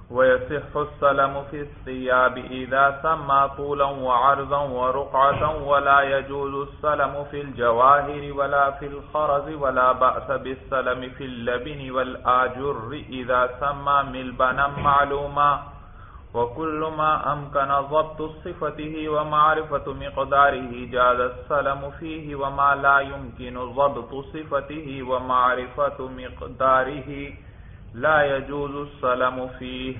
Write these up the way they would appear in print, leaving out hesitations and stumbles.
وَيَصِحُّ السَّلَمُ فِي الثِّيَابِ إِذَا سَمَّى طُولًا وَعَرْضًا وَرُقْعَةً وَلَا يَجُوزُ السَّلَمُ فِي الْجَوَاهِرِ وَلَا فِي الْخَرَزِ وَلَا بَأْسَ بِالسَّلَمِ فِي اللَّبِنِ وَالْآجُرِّ إِذَا سَمَّى مِلْبَنًا مَعْلُومًا وَكُلُّ مَا أَمْكَنَ ضَبْطُ صِفَتِهِ وَمَعْرِفَةُ مِقْدَارِهِ جَازَ السَّلَمُ فِيهِ وَمَا لَا يُمْكِنُ ضَبْطُ صِفَتِهِ وَمَعْرِفَةُ مِقْدَارِهِ لا يجوز السلم فيه۔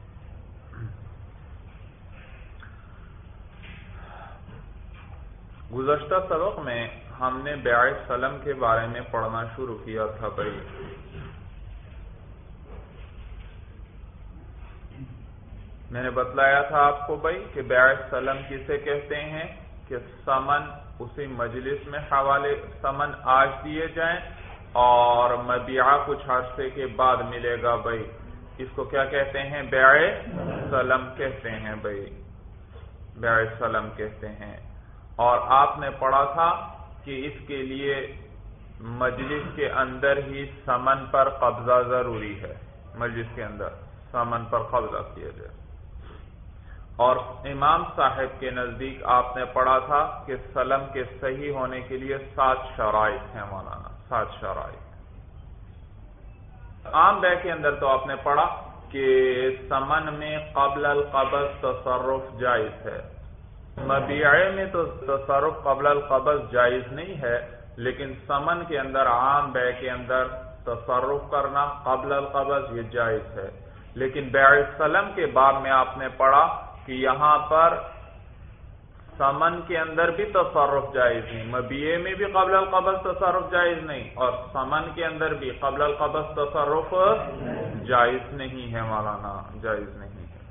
گزشتہ سبق میں ہم نے بیع سلم کے بارے میں پڑھنا شروع کیا تھا بھائی۔ میں نے بتلایا تھا آپ کو بھائی کہ بیع سلم کسے کہتے ہیں کہ ثمن اسی مجلس میں حوالے ثمن آج دیے جائیں اور مبیعہ کچھ عرصے کے بعد ملے گا بھائی، اس کو کیا کہتے ہیں؟ بیع سلم کہتے ہیں بھائی، بیع سلم کہتے ہیں۔ اور آپ نے پڑھا تھا کہ اس کے لیے مجلس کے اندر ہی ثمن پر قبضہ ضروری ہے، مجلس کے اندر ثمن پر قبضہ کیا جائے۔ اور امام صاحب کے نزدیک آپ نے پڑھا تھا کہ سلم کے صحیح ہونے کے لیے 7 شرائط ہیں مولانا، 7 شرائط۔ عام بیع کے اندر تو آپ نے پڑھا کہ ثمن میں قبل القبض تصرف جائز ہے، مبیعے میں تو تصرف قبل القبض جائز نہیں ہے، لیکن ثمن کے اندر عام بیع کے اندر تصرف کرنا قبل القبض یہ جائز ہے۔ لیکن بیع سلم کے باب میں آپ نے پڑھا کہ یہاں پر ثمن کے اندر بھی تصرف جائز نہیں، مبیعے میں بھی قبل القبض تصرف جائز نہیں، اور ثمن کے اندر بھی قبل القبض تصرف جائز نہیں ہے مولانا، جائز نہیں ہے۔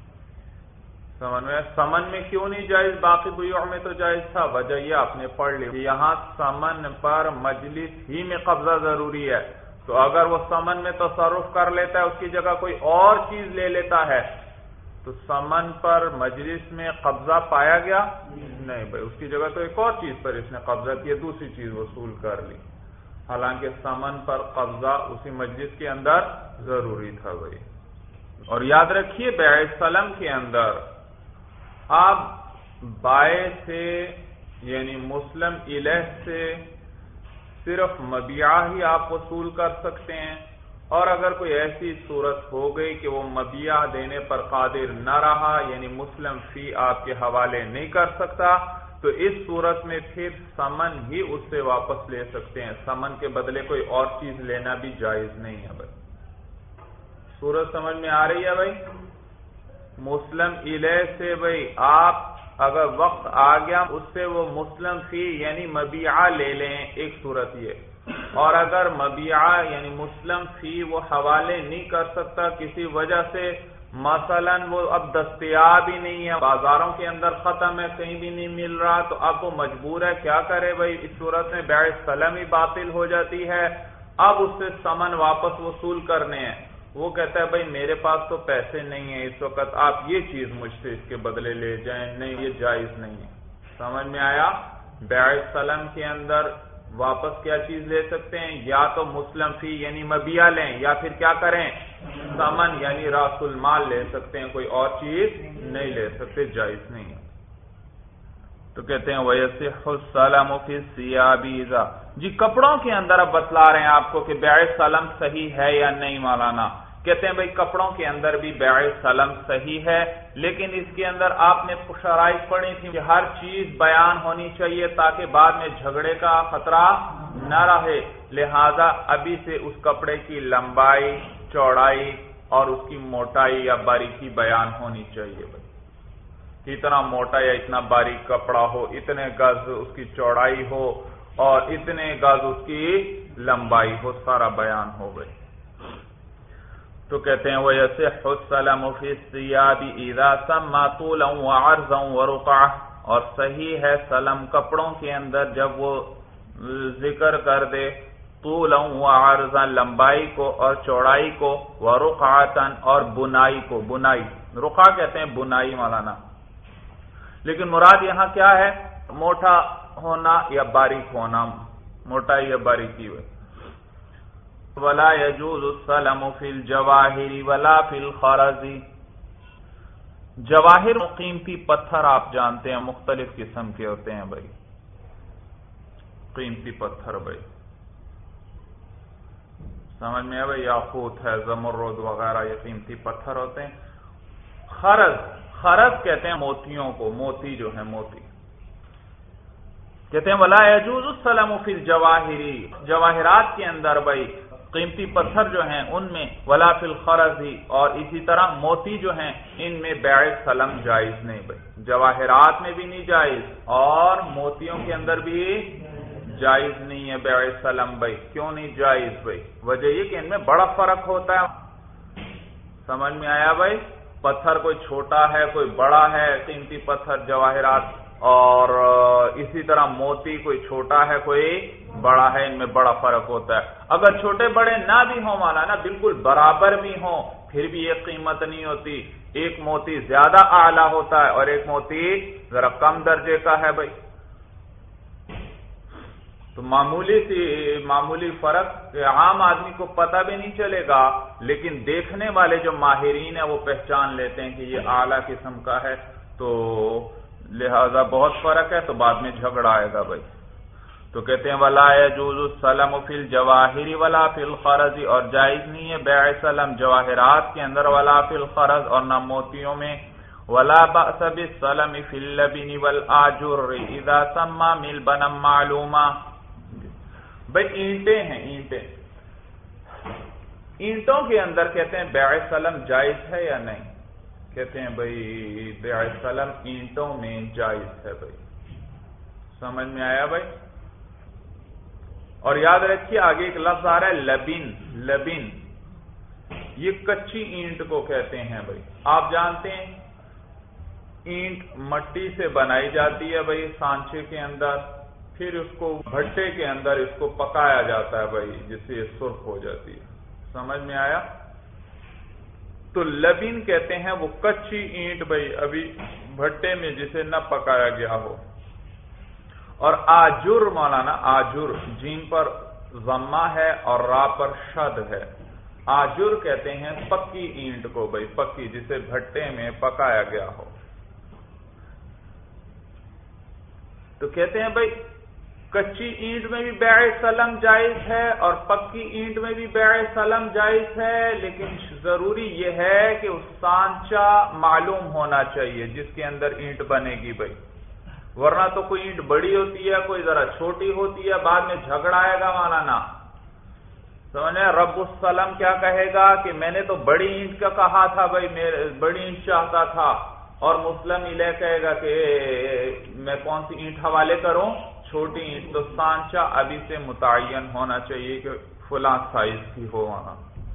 ثمن میں کیوں نہیں جائز؟ باقی بیوع میں تو جائز تھا، وجہ یہ آپ نے پڑھ لی، یہاں ثمن پر مجلس ہی میں قبضہ ضروری ہے، تو اگر وہ ثمن میں تصرف کر لیتا ہے، اس کی جگہ کوئی اور چیز لے لیتا ہے تو ثمن پر مجلس میں قبضہ پایا گیا نہیں بھائی، اس کی جگہ تو ایک اور چیز پر اس نے قبضہ کیا، دوسری چیز وصول کر لی، حالانکہ ثمن پر قبضہ اسی مجلس کے اندر ضروری تھا بھائی۔ اور یاد رکھیے بیع سلم کے اندر آپ بائع سے یعنی مسلم الیہ سے صرف مبیعہ ہی آپ وصول کر سکتے ہیں، اور اگر کوئی ایسی صورت ہو گئی کہ وہ مبیعہ دینے پر قادر نہ رہا، یعنی مسلم فی آپ کے حوالے نہیں کر سکتا، تو اس صورت میں پھر ثمن ہی اس سے واپس لے سکتے ہیں، ثمن کے بدلے کوئی اور چیز لینا بھی جائز نہیں ہے بھائی۔ صورت سمجھ میں آ رہی ہے بھائی؟ مسلم الیہ سے بھائی آپ اگر وقت آ گیا اس سے وہ مسلم فی یعنی مبیعہ لے لیں، ایک صورت یہ، اور اگر مبیعہ یعنی مسلم فی وہ حوالے نہیں کر سکتا کسی وجہ سے، مثلا وہ اب دستیاب ہی نہیں ہے، بازاروں کے اندر ختم ہے، کہیں بھی نہیں مل رہا، تو اب وہ مجبور ہے، کیا کرے بھائی؟ اس صورت میں بیع سلم ہی باطل ہو جاتی ہے، اب اس سے ثمن واپس وصول کرنے ہیں، وہ کہتا ہے بھائی میرے پاس تو پیسے نہیں ہیں اس وقت، آپ یہ چیز مجھ سے اس کے بدلے لے جائیں، نہیں یہ جائز نہیں ہے۔ سمجھ میں آیا؟ بیع سلم کے اندر واپس کیا چیز لے سکتے ہیں؟ یا تو مسلم فی یعنی مبیعہ لیں، یا پھر کیا کریں؟ ثمن یعنی راس المال لے سکتے ہیں، کوئی اور چیز نہیں لے سکتے، جائز نہیں ہے۔ تو کہتے ہیں وَيَصِحُّ السَّلَمُ فِي الثِّيَابِ إِذَا، جی کپڑوں کے اندر اب بتلا رہے ہیں آپ کو کہ بیع سلم صحیح ہے یا نہیں مولانا۔ کہتے ہیں بھائی کپڑوں کے اندر بھی بیع سلم صحیح ہے، لیکن اس کے اندر آپ نے شرائط پڑھی تھی کہ ہر چیز بیان ہونی چاہیے تاکہ بعد میں جھگڑے کا خطرہ نہ رہے، لہذا ابھی سے اس کپڑے کی لمبائی، چوڑائی اور اس کی موٹائی یا باریکی بیان ہونی چاہیے بھائی، اتنا موٹا یا اتنا باریک کپڑا ہو، اتنے گز اس کی چوڑائی ہو اور اتنے گز اس کی لمبائی ہو، سارا بیان ہو گئی۔ تو کہتے ہیں وَيَصِحُّ السَّلَمُ فِي الثِّيَابِ إِذَا سَمَّى طُولًا وَعَرْضًا وَرُقْعَةً، اور صحیح ہے سلم کپڑوں کے اندر جب وہ ذکر کر دے طُولًا وَعَرْضًا لمبائی کو اور چوڑائی کو، وَرُقْعَةً اور بنائی کو، بنائی رقعہ کہتے ہیں بنائی مولانا، لیکن مراد یہاں کیا ہے؟ موٹا ہونا یا باریک ہونا، موٹائی یا باریکی ہوئی۔ ولا يجوز السلم فی الجواہر ولا فی الخرز. جواہر قیمتی پتھر آپ جانتے ہیں مختلف قسم کے ہوتے ہیں بھائی. قیمتی پتھر بھائی سمجھ میں ہے بھائی، یاقوت ہے، زمرد وغیرہ، یہ قیمتی پتھر ہوتے ہیں. خرز کہتے ہیں موتیوں کو، موتی جو ہے موتی کہتے ہیں. ولا يجوز السلم فی الجواہر، جواہرات کے اندر بھائی قیمتی پتھر جو ہیں ان میں، ولا فی الخرز، اور اسی طرح موتی جو ہیں ان میں بیع سلم جائز نہیں بھائی. جواہرات میں بھی نہیں جائز اور موتیوں کے اندر بھی جائز نہیں ہے بیع سلم بھائی. کیوں نہیں جائز بھائی؟ وجہ یہ کہ ان میں بڑا فرق ہوتا ہے. سمجھ میں آیا بھائی؟ پتھر کوئی چھوٹا ہے کوئی بڑا ہے، قیمتی پتھر جواہرات، اور اسی طرح موتی کوئی چھوٹا ہے کوئی بڑا ہے، ان میں بڑا فرق ہوتا ہے. اگر چھوٹے بڑے نہ بھی ہوں مولانا، بالکل برابر بھی ہوں، پھر بھی ایک قیمت نہیں ہوتی. ایک موتی زیادہ اعلیٰ ہوتا ہے اور ایک موتی ذرا کم درجے کا ہے بھائی. تو معمولی فرق عام آدمی کو پتہ بھی نہیں چلے گا، لیکن دیکھنے والے جو ماہرین ہیں وہ پہچان لیتے ہیں کہ یہ اعلیٰ قسم کا ہے، تو لہذا بہت فرق ہے، تو بعد میں جھگڑا آئے گا بھائی. تو کہتے ہیں ولا يجوز السلم فی الجواہر ولا فی الخرز، اور جائز نہیں ہے بیع سلم جواہرات کے اندر، ولا فی الخرز، اور نہ موتیوں میں. ولا بأس بالسلم فی اللبن والآجر اذا سمى ملبنا معلوما. بھائی اینٹیں ہیں، اینٹوں کے اندر کہتے ہیں بیع سلم جائز ہے یا نہیں؟ کہتے ہیں بھائی بیع سلم اینٹوں میں جائز ہے بھائی. سمجھ میں آیا بھائی؟ اور یاد رکھیے آگے ایک لفظ آ رہا ہے لبن، یہ کچی اینٹ کو کہتے ہیں بھائی. آپ جانتے ہیں اینٹ مٹی سے بنائی جاتی ہے بھائی سانچے کے اندر، پھر اس کو بھٹے کے اندر اس کو پکایا جاتا ہے بھائی، جس سے یہ سرخ ہو جاتی ہے. سمجھ میں آیا؟ تو لبن کہتے ہیں وہ کچی اینٹ بھائی، ابھی بھٹے میں جسے نہ پکایا گیا ہو. اور آجر مولانا، آجر جیم پر ضمہ ہے اور را پر شد ہے. آجر کہتے ہیں پکی اینٹ کو بھائی، پکی جسے بھٹے میں پکایا گیا ہو. تو کہتے ہیں بھائی کچی اینٹ میں بھی بیع سلم جائز ہے اور پکی اینٹ میں بھی بیع سلم جائز ہے، لیکن ضروری یہ ہے کہ اس سانچہ معلوم ہونا چاہیے جس کے اندر اینٹ بنے گی بھائی. ورنہ تو کوئی اینٹ بڑی ہوتی ہے کوئی ذرا چھوٹی ہوتی ہے، بعد میں جھگڑا آئے گا مولانا. سمجھے؟ رب السلم کیا کہے گا کہ میں نے تو بڑی اینٹ کا کہا تھا بھائی، میں بڑی اینٹ چاہتا تھا، اور مسلم علیہ کہے گا کہ میں کون سی اینٹ حوالے کروں؟ چھوٹی اینٹ. تو سانچہ ابھی سے متعین ہونا چاہیے کہ فلاں سائز کی ہو وہاں.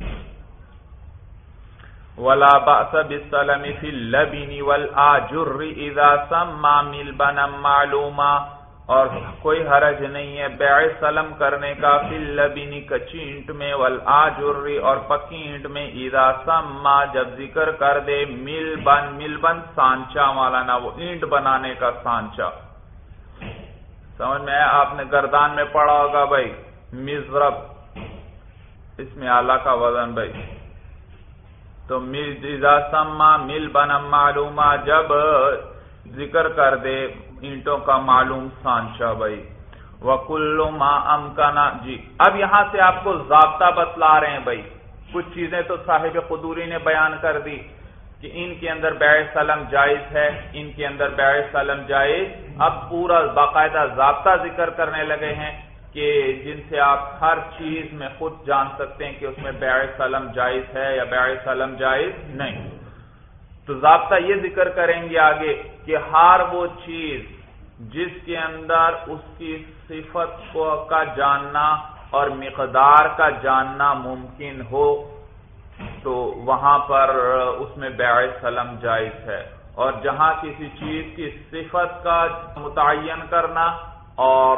ولا بأس بالسلم فی اللبن والآجر اذا سمى ملبنا معلوما، اور کوئی حرج نہیں ہے بیع سلم کرنے کا فی اللبن کچی اینٹ میں، والآجر اور پکی اینٹ میں، اذا سمى جب ذکر کر دے ملبن سانچہ مولانا، وہ اینٹ بنانے کا سانچہ. سمجھ میں آیا؟ آپ نے گردان میں پڑھا ہوگا بھائی مزرب، اس میں آلہ کا وزن بھائی. تو اذا سمى ملبنا معلوما جب ذکر کر دے اینٹوں کا معلوم سانچہ بھائی. وَكُلُّ مَا أَمْكَنَ. جی اب یہاں سے آپ کو ضابطہ بتلا رہے ہیں بھائی. کچھ چیزیں تو صاحب قدوری نے بیان کر دی کہ ان کے اندر بیع سلم جائز ہے، ان کے اندر بیع سلم جائز. اب پورا باقاعدہ ضابطہ ذکر کرنے لگے ہیں کہ جن سے آپ ہر چیز میں خود جان سکتے ہیں کہ اس میں بیع سلم جائز ہے یا بیع سلم جائز نہیں. تو ضابطہ یہ ذکر کریں گے آگے کہ ہر وہ چیز جس کے اندر اس کی صفت کا جاننا اور مقدار کا جاننا ممکن ہو تو وہاں پر اس میں بیع سلم جائز ہے. اور جہاں کسی چیز کی صفت کا متعین کرنا اور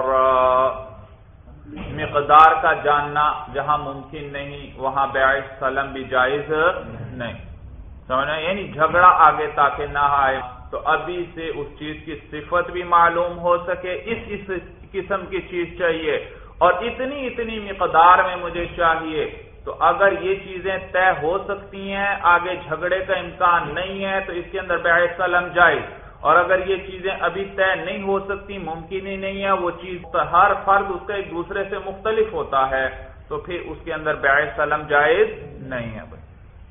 مقدار کا جاننا جہاں ممکن نہیں وہاں بیع سلم بھی جائز نہیں. سمجھنا؟ یعنی جھگڑا آگے تاکہ نہ آئے تو ابھی سے اس چیز کی صفت بھی معلوم ہو سکے، اس قسم کی چیز چاہیے، اور اتنی اتنی مقدار میں مجھے چاہیے، تو اگر یہ چیزیں طے ہو سکتی ہیں، آگے جھگڑے کا امکان نہیں ہے، تو اس کے اندر بیع سلم جائز، اور اگر یہ چیزیں ابھی طے نہیں ہو سکتی، ممکن ہی نہیں ہے، وہ چیز ہر فرد اس کا ایک دوسرے سے مختلف ہوتا ہے، تو پھر اس کے اندر بیع سلم جائز نہیں ہے بھائی۔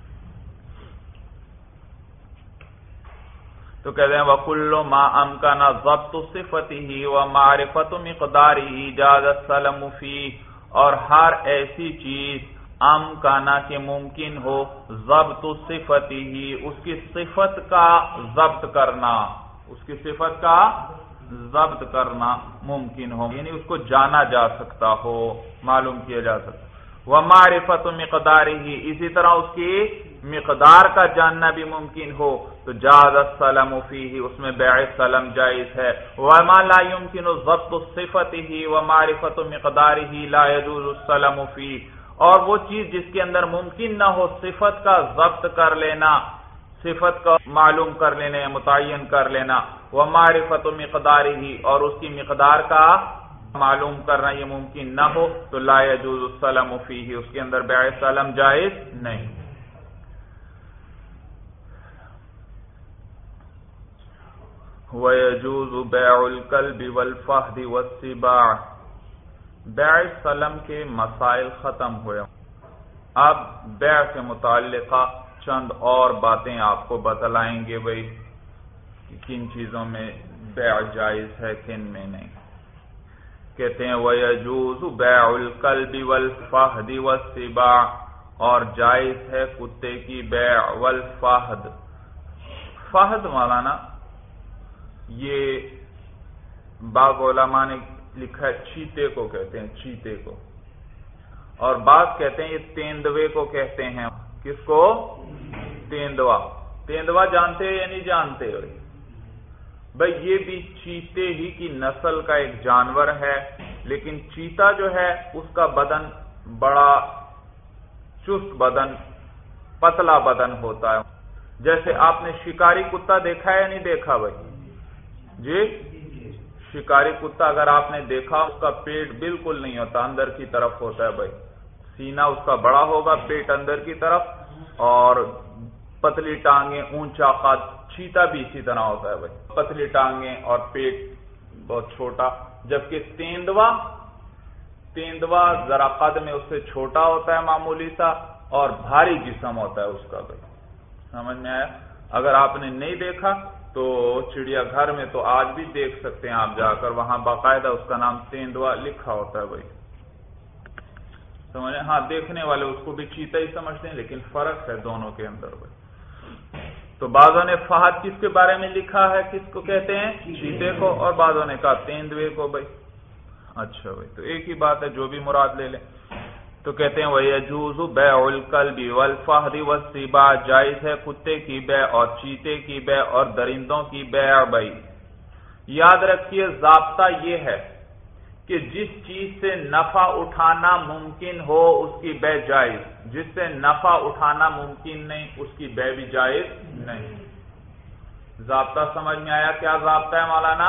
تو کہتے ہیں وَكُلُّ مَا أَمْكَنَ ضَبْطُ صِفَتِهِ وَمَعْرِفَةُ مِقْدَارِهِ جَازَ السَّلَمُ فِيهِ، اور ہر ایسی چیز امکانہ کے ممکن ہو ضبط صفته، اس کی صفت کا ضبط کرنا، اس کی صفت کا ضبط کرنا ممکن ہو، یعنی اس کو جانا جا سکتا ہو، معلوم کیا جا سکتا۔ وَمَعْرِفَةُ مِقْدَارِهِ، اسی طرح اس کی مقدار کا جاننا بھی ممکن ہو، تو جاز السلم فیہ، اس میں بیع سلم جائز ہے۔ وما لا يمكن ضبط صفته ومعرفة مقداره لا يجوز السلم فیہ، اور وہ چیز جس کے اندر ممکن نہ ہو صفت کا ضبط کر لینا، صفت کا معلوم کر لینا یا متعین کر لینا، ومعرفة مقداره، اور اس کی مقدار کا معلوم کرنا یہ ممکن نہ ہو، تو لا يجوز السلم فیہ، اس کے اندر بیع سلم جائز نہیں۔ وَيَجُوزُ بَيْعُ الْكَلْبِ وَالْفَهْدِ وَالسِّبَاعِ، بیع سلم کے مسائل ختم ہوئے، اب بیع سے متعلقہ چند اور باتیں آپ کو بتلائیں گے بھائی، کن چیزوں میں بیع جائز ہے کن میں نہیں۔ کہتے ہیں وَيَجُوزُ بَيْعُ الْكَلْبِ وَالْفَهْدِ وَالسِّبَاعِ، اور جائز ہے کتے کی بیع، والفہد، فہد مولانا یہ بعض علماء نے لکھا ہے چیتے کو کہتے ہیں، چیتے کو، اور بعض کہتے ہیں یہ تیندوے کو کہتے ہیں۔ کس کو؟ تیندوا۔ تیندوا جانتے ہیں یا نہیں جانتے بھائی؟ یہ بھی چیتے ہی کی نسل کا ایک جانور ہے، لیکن چیتا جو ہے اس کا بدن بڑا چست بدن، پتلا بدن ہوتا ہے، جیسے آپ نے شکاری کتا دیکھا ہے یا نہیں دیکھا بھائی؟ جی، شکاری کتا اگر آپ نے دیکھا، اس کا پیٹ بالکل نہیں ہوتا، اندر کی طرف ہوتا ہے بھائی، سینہ اس کا بڑا ہوگا، پیٹ اندر کی طرف، اور پتلی ٹانگیں، اونچا قد۔ چیتا بھی اسی طرح ہوتا ہے بھائی، پتلی ٹانگیں اور پیٹ بہت چھوٹا، جبکہ تیندوا ذرا قد میں اس سے چھوٹا ہوتا ہے معمولی سا، اور بھاری جسم ہوتا ہے اس کا بھائی، سمجھ میں آیا؟ اگر آپ نے نہیں دیکھا تو چڑیا گھر میں تو آج بھی دیکھ سکتے ہیں آپ جا کر، وہاں باقاعدہ اس کا نام تیندوا لکھا ہوتا ہے بھائی، سمجھے؟ ہاں، دیکھنے والے اس کو بھی چیتا ہی سمجھتے ہیں، لیکن فرق ہے دونوں کے اندر بھائی۔ تو بعضوں نے فہد کس کے بارے میں لکھا ہے، کس کو کہتے ہیں؟ چیتے کو، اور بعضوں نے کہا تیندوے کو بھائی۔ اچھا بھائی، تو ایک ہی بات ہے، جو بھی مراد لے لیں۔ تو کہتے ہیں وَيَجُوزُ بَيْعُ الْكَلْبِ وَالْفَهْدِ وَالسِّبَاعِ، جائز ہے کتے کی بیع اور چیتے کی بیع اور درندوں کی بیع بھائی۔ یاد رکھیے ضابطہ یہ ہے کہ جس چیز سے نفع اٹھانا ممکن ہو اس کی بیع جائز، جس سے نفع اٹھانا ممکن نہیں اس کی بیع بھی جائز نہیں۔ ضابطہ سمجھ میں آیا؟ کیا ضابطہ ہے مولانا؟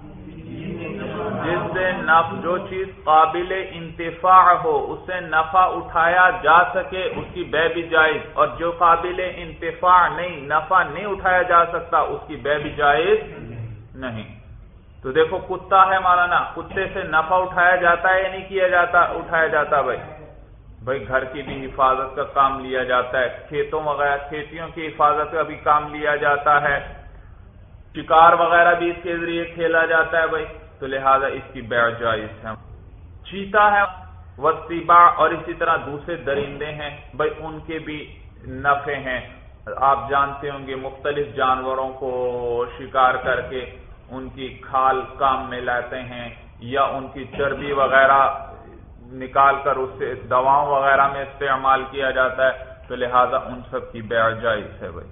جس سے جو چیز قابل انتفاع ہو، اس سے نفع اٹھایا جا سکے، اس کی بیع بھی جائز، اور جو قابل انتفاع نہیں، نفع نہیں اٹھایا جا سکتا، اس کی بیع بھی جائز نہیں۔ تو دیکھو کتا ہے مولانا، کتے سے نفع اٹھایا جاتا ہے یا نہیں کیا جاتا؟ اٹھایا جاتا بھائی، گھر کی بھی حفاظت کا کام لیا جاتا ہے، کھیتوں وغیرہ، کھیتیوں کی حفاظت کا بھی کام لیا جاتا ہے، شکار وغیرہ بھی اس کے ذریعے کھیلا جاتا ہے بھائی، تو لہذا اس کی بیع جائز ہے۔ چیتا ہے، والسباع، اور اسی طرح دوسرے درندے ہیں بھائی، ان کے بھی نفع ہیں۔ آپ جانتے ہوں گے مختلف جانوروں کو شکار کر کے ان کی کھال کام میں لاتے ہیں، یا ان کی چربی وغیرہ نکال کر اس سے دواؤں وغیرہ میں استعمال کیا جاتا ہے، تو لہذا ان سب کی بیع جائز ہے بھائی۔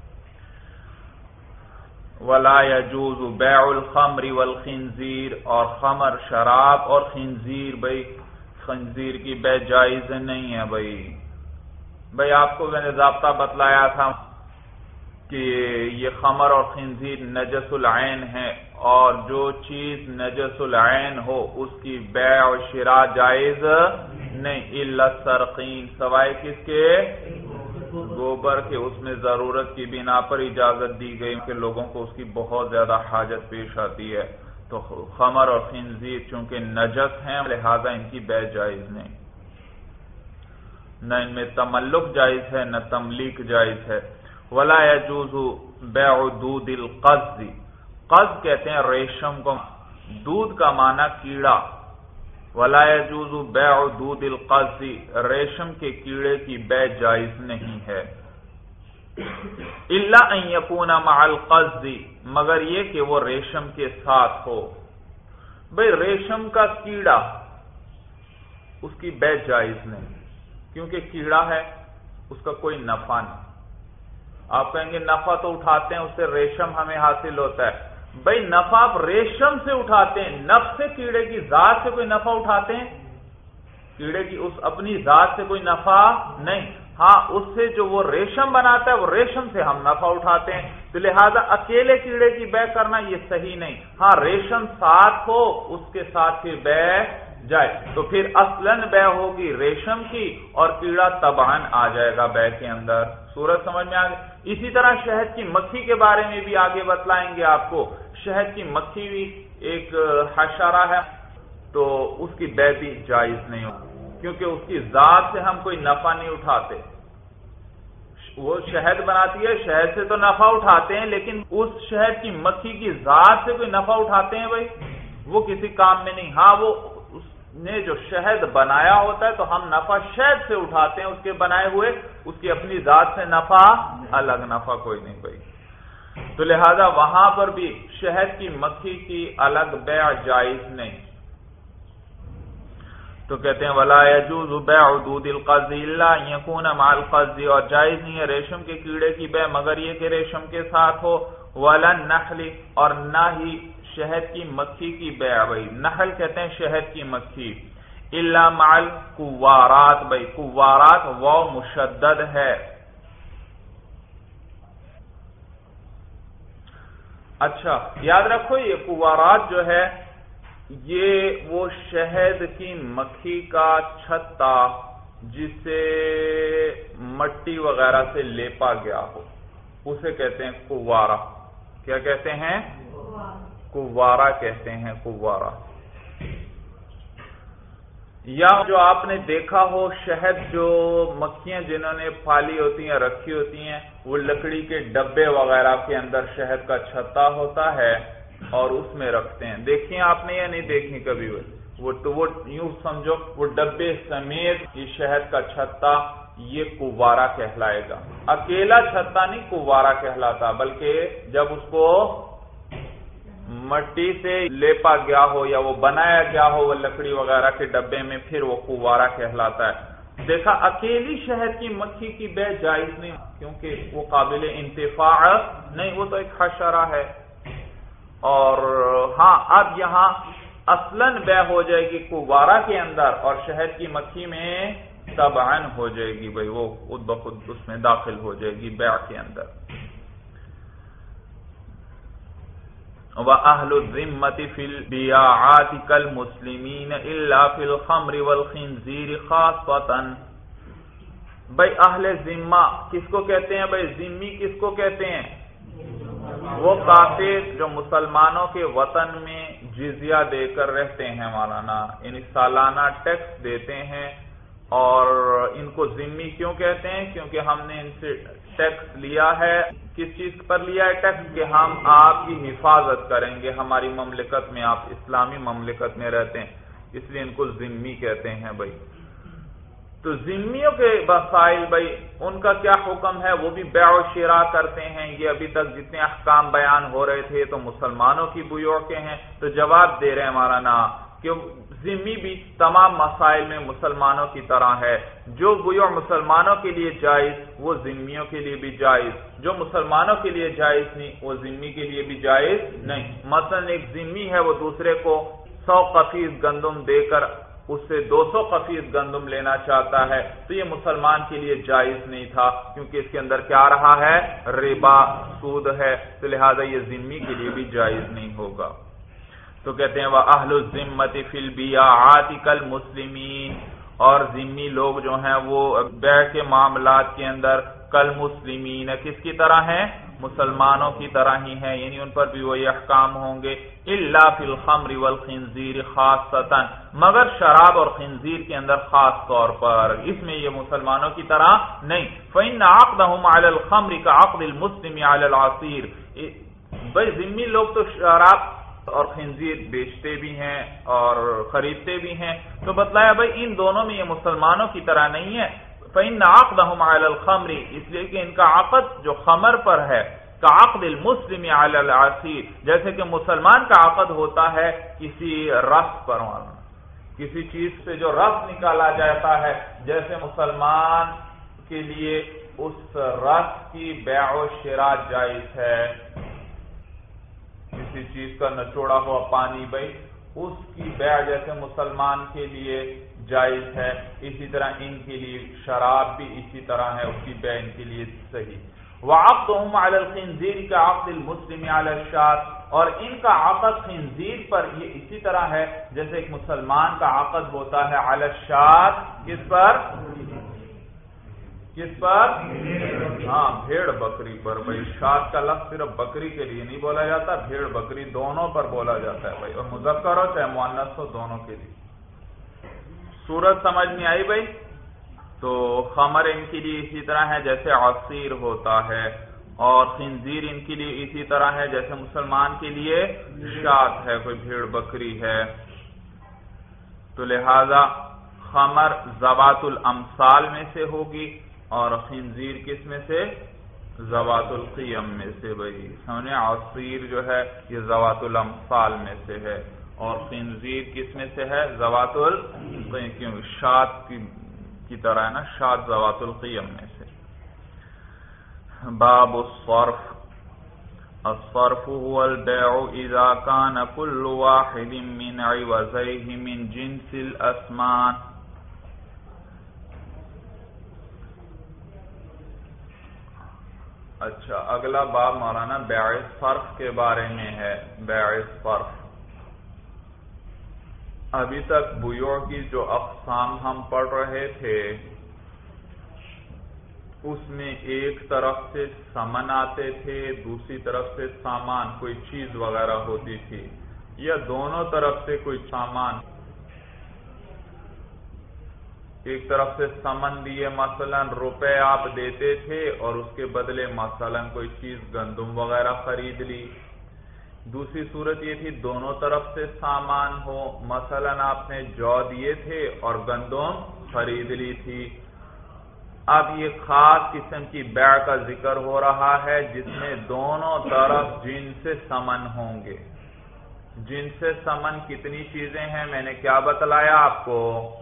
وَلَا يَجُوزُ بَيْعُ الْخَمْرِ وَالْخِنْزِيرِ، اور خمر، شراب اور خنزیر بھائی، خنزیر کی بیع جائز نہیں ہے بھائی۔ آپ کو میں نے ضابطہ بتلایا تھا، کہ یہ خمر اور خنزیر نجس العین ہے، اور جو چیز نجس العین ہو اس کی بیع و شراء جائز نہیں، الا السرقین، سوائے کس کے؟ گوبر کے، اس میں ضرورت کی بنا پر اجازت دی گئی کہ لوگوں کو اس کی بہت زیادہ حاجت پیش آتی ہے، تو خمر اور خنزیر چونکہ نجس ہیں لہذا ان کی بیع جائز نہیں، نہ ان میں تملک جائز ہے نہ تملیک جائز ہے۔ ولا يجوز بیع دود القز، قز کہتے ہیں ریشم کو، دودھ کا معنی کیڑا، ولا يجوز بیع دود القز، ریشم کے کیڑے کی بیع جائز نہیں ہے، الا ان يكون مع القز، مگر یہ کہ وہ ریشم کے ساتھ ہو۔ بھئی ریشم کا کیڑا، اس کی بیع جائز نہیں، کیونکہ کیڑا ہے، اس کا کوئی نفع نہیں۔ آپ کہیں گے نفع تو اٹھاتے ہیں، اس سے ریشم ہمیں حاصل ہوتا ہے۔ بھئی نفع آپ ریشم سے اٹھاتے ہیں، نفع سے کیڑے کی ذات سے کوئی نفع اٹھاتے ہیں؟ کیڑے کی اس اپنی ذات سے کوئی نفع نہیں، ہاں اس سے جو وہ ریشم بناتا ہے وہ ریشم سے ہم نفع اٹھاتے ہیں، تو لہذا اکیلے کیڑے کی بیع کرنا یہ صحیح نہیں، ہاں ریشم ساتھ ہو اس کے ساتھ پھر بیع جائے، تو پھر اصلاً بیع ہوگی ریشم کی اور کیڑا طبعاً آ جائے گا بیع کے اندر۔ صورت سمجھ میں آ گئی؟ اسی طرح شہد کی مکھی کے بارے میں بھی آگے بتلائیں گے آپ کو، شہد کی مکھی بھی ایک حشرہ ہے، تو اس کی بیع بھی جائز نہیں ہوگی، کیونکہ اس کی ذات سے ہم کوئی نفع نہیں اٹھاتے۔ وہ شہد بناتی ہے، شہد سے تو نفع اٹھاتے ہیں، لیکن اس شہد کی مکھی کی ذات سے کوئی نفع اٹھاتے ہیں بھائی؟ وہ کسی کام میں نہیں، ہاں وہ اس نے جو شہد بنایا ہوتا ہے تو ہم نفع شہد سے اٹھاتے ہیں، اس کے بنائے ہوئے، اس کی اپنی ذات سے نفع الگ نفع کوئی نہیں بھائی۔ تو لہذا وہاں پر بھی شہد کی مکھی کی الگ بیع جائز نہیں۔ تو کہتے ہیں ولا يجوز بیع دود القز الا ان يكون مع القز، اور جائز نہیں ہے ریشم کے کیڑے کی بیع مگر یہ کہ ریشم کے ساتھ ہو، ولا النحل، اور نہ ہی شہد کی مکھی کی بیع، بھائی نحل کہتے ہیں شہد کی مکھی، الا مع القوارات، بھائی قوارات واو مشدد ہے۔ اچھا یاد رکھو یہ قوارات جو ہے یہ وہ شہد کی مکھی کا چھتا جسے مٹی وغیرہ سے لیپا گیا ہو، اسے کہتے ہیں قوارہ۔ کیا کہتے ہیں؟ قوارہ کہتے ہیں، قوارہ۔ یا جو آپ نے دیکھا ہو شہد جو مکھیاں جنہوں نے پالی ہوتی ہیں رکھی ہوتی ہیں، وہ لکڑی کے ڈبے وغیرہ کے اندر شہد کا چھتا ہوتا ہے اور اس میں رکھتے ہیں، دیکھیں آپ نے یا نہیں دیکھی کبھی؟ وہ یوں سمجھو وہ ڈبے سمیت یہ شہد کا چھتا، یہ قوارہ کہلائے گا۔ اکیلا چھتا نہیں قوارہ کہلاتا، بلکہ جب اس کو مٹی سے لیپا گیا ہو یا وہ بنایا گیا ہو وہ لکڑی وغیرہ کے ڈبے میں، پھر وہ قوارہ کہلاتا ہے۔ دیکھا اکیلی شہد کی مکھی کی بیع جائز نہیں، کیونکہ وہ قابل انتفاع نہیں، وہ تو ایک حشرہ ہے۔ اور ہاں اب یہاں اصلاً بیع ہو جائے گی قوارہ کے اندر، اور شہد کی مکھی میں طبعاً ہو جائے گی، بھائی وہ خود بخود اس میں داخل ہو جائے گی بیع کے اندر۔ وَأَهْلُ الذِّمَّةِ فِي الْبِيَاعَاتِ كَالْمُسْلِمِينَ إِلَّا فِي الْخَمْرِ وَالْخِنْزِيرِ خَاصَّةً، بھائی اہل ذمہ کس کو کہتے ہیں؟ بھائی ذمی کس کو کہتے ہیں؟ وہ کافر جو مسلمانوں کے وطن میں جزیہ دے کر رہتے ہیں، مولانا یعنی سالانہ ٹیکس دیتے ہیں، اور ان کو ذمی کیوں کہتے ہیں؟ کیونکہ ہم نے ان سے ٹیکس لیا ہے۔ کس چیز پر لیا ہے ٹیکس؟ کہ ہم آپ کی حفاظت کریں گے، ہماری مملکت میں، آپ اسلامی مملکت میں رہتے ہیں، اس لیے ان کو ذمی کہتے ہیں بھائی۔ تو ذمیوں کے مسائل بھائی ان کا کیا حکم ہے؟ وہ بھی بیع و شراء کرتے ہیں۔ یہ ابھی تک جتنے احکام بیان ہو رہے تھے تو مسلمانوں کی بیوع کے ہیں، تو جواب دے رہے ہیں ہمارا نا کہ ذمی بھی تمام مسائل میں مسلمانوں کی طرح ہے، جو بیوع مسلمانوں کے لیے جائز وہ ذمیوں کے لیے بھی جائز، جو مسلمانوں کے لیے جائز نہیں وہ ذمی کے لیے بھی جائز نہیں۔ مثلا ایک ذمی ہے وہ دوسرے کو 100 قفیز گندم دے کر اس سے 200 قفیز گندم لینا چاہتا ہے تو یہ مسلمان کے لیے جائز نہیں تھا، کیونکہ اس کے اندر کیا رہا ہے؟ ربا، سود ہے، تو لہذا یہ ذمہ کے لیے بھی جائز نہیں ہوگا۔ تو کہتے ہیں وَأَهْلُ الذِّمَّةِ فِي الْبِيَاعَاتِ كَالْمُسْلِمِينَ، اور ذمہ لوگ جو ہیں وہ بیع کے معاملات کے اندر کالمسلمین، کس کی طرح ہیں؟ مسلمانوں کی طرح ہی ہیں، یعنی ان پر بھی وہی احکام ہوں گے، الا فی الخمر والخنزیر خاصۃ، مگر شراب اور خنزیر کے اندر خاص طور پر، اس میں یہ مسلمانوں کی طرح نہیں۔ فإن عقدهم على الخمر كعقد المسلم على العصير، بھائی ذمہ لوگ تو شراب اور خنزیر بیچتے بھی ہیں اور خریدتے بھی ہیں، تو بتلایا بھائی ان دونوں میں یہ مسلمانوں کی طرح نہیں ہے۔ فإن عقدهم على الخمر، اس لیے کہ ان کا عقد جو خمر پر ہے، كعقد المسلم على العصير، جیسے کہ مسلمان کا عقد ہوتا ہے کسی رس پر، کسی چیز سے جو رس نکالا جاتا ہے، جیسے مسلمان کے لیے اس رس کی بیع و شراء جائز ہے، کسی چیز کا نچوڑا ہوا پانی، بھائی اس کی بیع جیسے مسلمان کے لیے جائز ہے، اسی طرح ان کے لیے شراب بھی اسی طرح ہے، اس کی بیع ان کے لیے صحیح۔ وعقدهم على الخنزير كعقد المسلم على الشاة، اور ان کا عقد خنزیر پر یہ اسی طرح ہے جیسے ایک مسلمان کا عقد ہوتا ہے على الشاة، کس پر؟ کس پر؟ ہاں، بھیڑ بکری پر۔ بھائی شاة کا لفظ صرف بکری کے لیے نہیں بولا جاتا، بھیڑ بکری دونوں پر بولا جاتا ہے بھائی، اور مذکر ہو چاہے مؤنث ہو، دونوں کے لیے۔ صورت سمجھ میں آئی بھائی؟ تو خمر ان کے لیے اسی طرح ہے جیسے عصیر ہوتا ہے، اور خنزیر ان کے لیے اسی طرح ہے جیسے مسلمان کے لیے شاة ہے، کوئی بھیڑ بکری ہے۔ تو لہذا خمر ذوات الامثال میں سے ہوگی، اور خنزیر کس میں سے؟ ذوات القیم میں سے۔ بھائی سمجھے، عصیر جو ہے یہ ذوات الامثال میں سے ہے، اور خنزیر کس میں سے ہے؟ ذوات القیم، شاة کی طرح ہے نا، شاة ذوات القیم میں سے۔ باب الصرف، الصرف هو البيع اذا كان كل واحد من عوضيه من جنس الاسمان۔ اچھا، اگلا باب مولانا بیع صرف کے بارے میں ہے۔ بیع صرف، ابھی تک بیوع کی جو اقسام ہم پڑھ رہے تھے اس میں ایک طرف سے ثمن آتے تھے، دوسری طرف سے سامان، کوئی چیز وغیرہ ہوتی تھی، یا دونوں طرف سے کوئی سامان، ایک طرف سے ثمن دیے، مثلا روپے آپ دیتے تھے اور اس کے بدلے مثلا کوئی چیز گندم وغیرہ خرید لی۔ دوسری صورت یہ تھی دونوں طرف سے سامان ہو، مثلا آپ نے جو دیے تھے اور گندم خرید لی تھی۔ اب یہ خاص قسم کی بیع کا ذکر ہو رہا ہے جس میں دونوں طرف جن سے ثمن ہوں گے۔ جن سے ثمن کتنی چیزیں ہیں میں نے کیا بتلایا آپ کو؟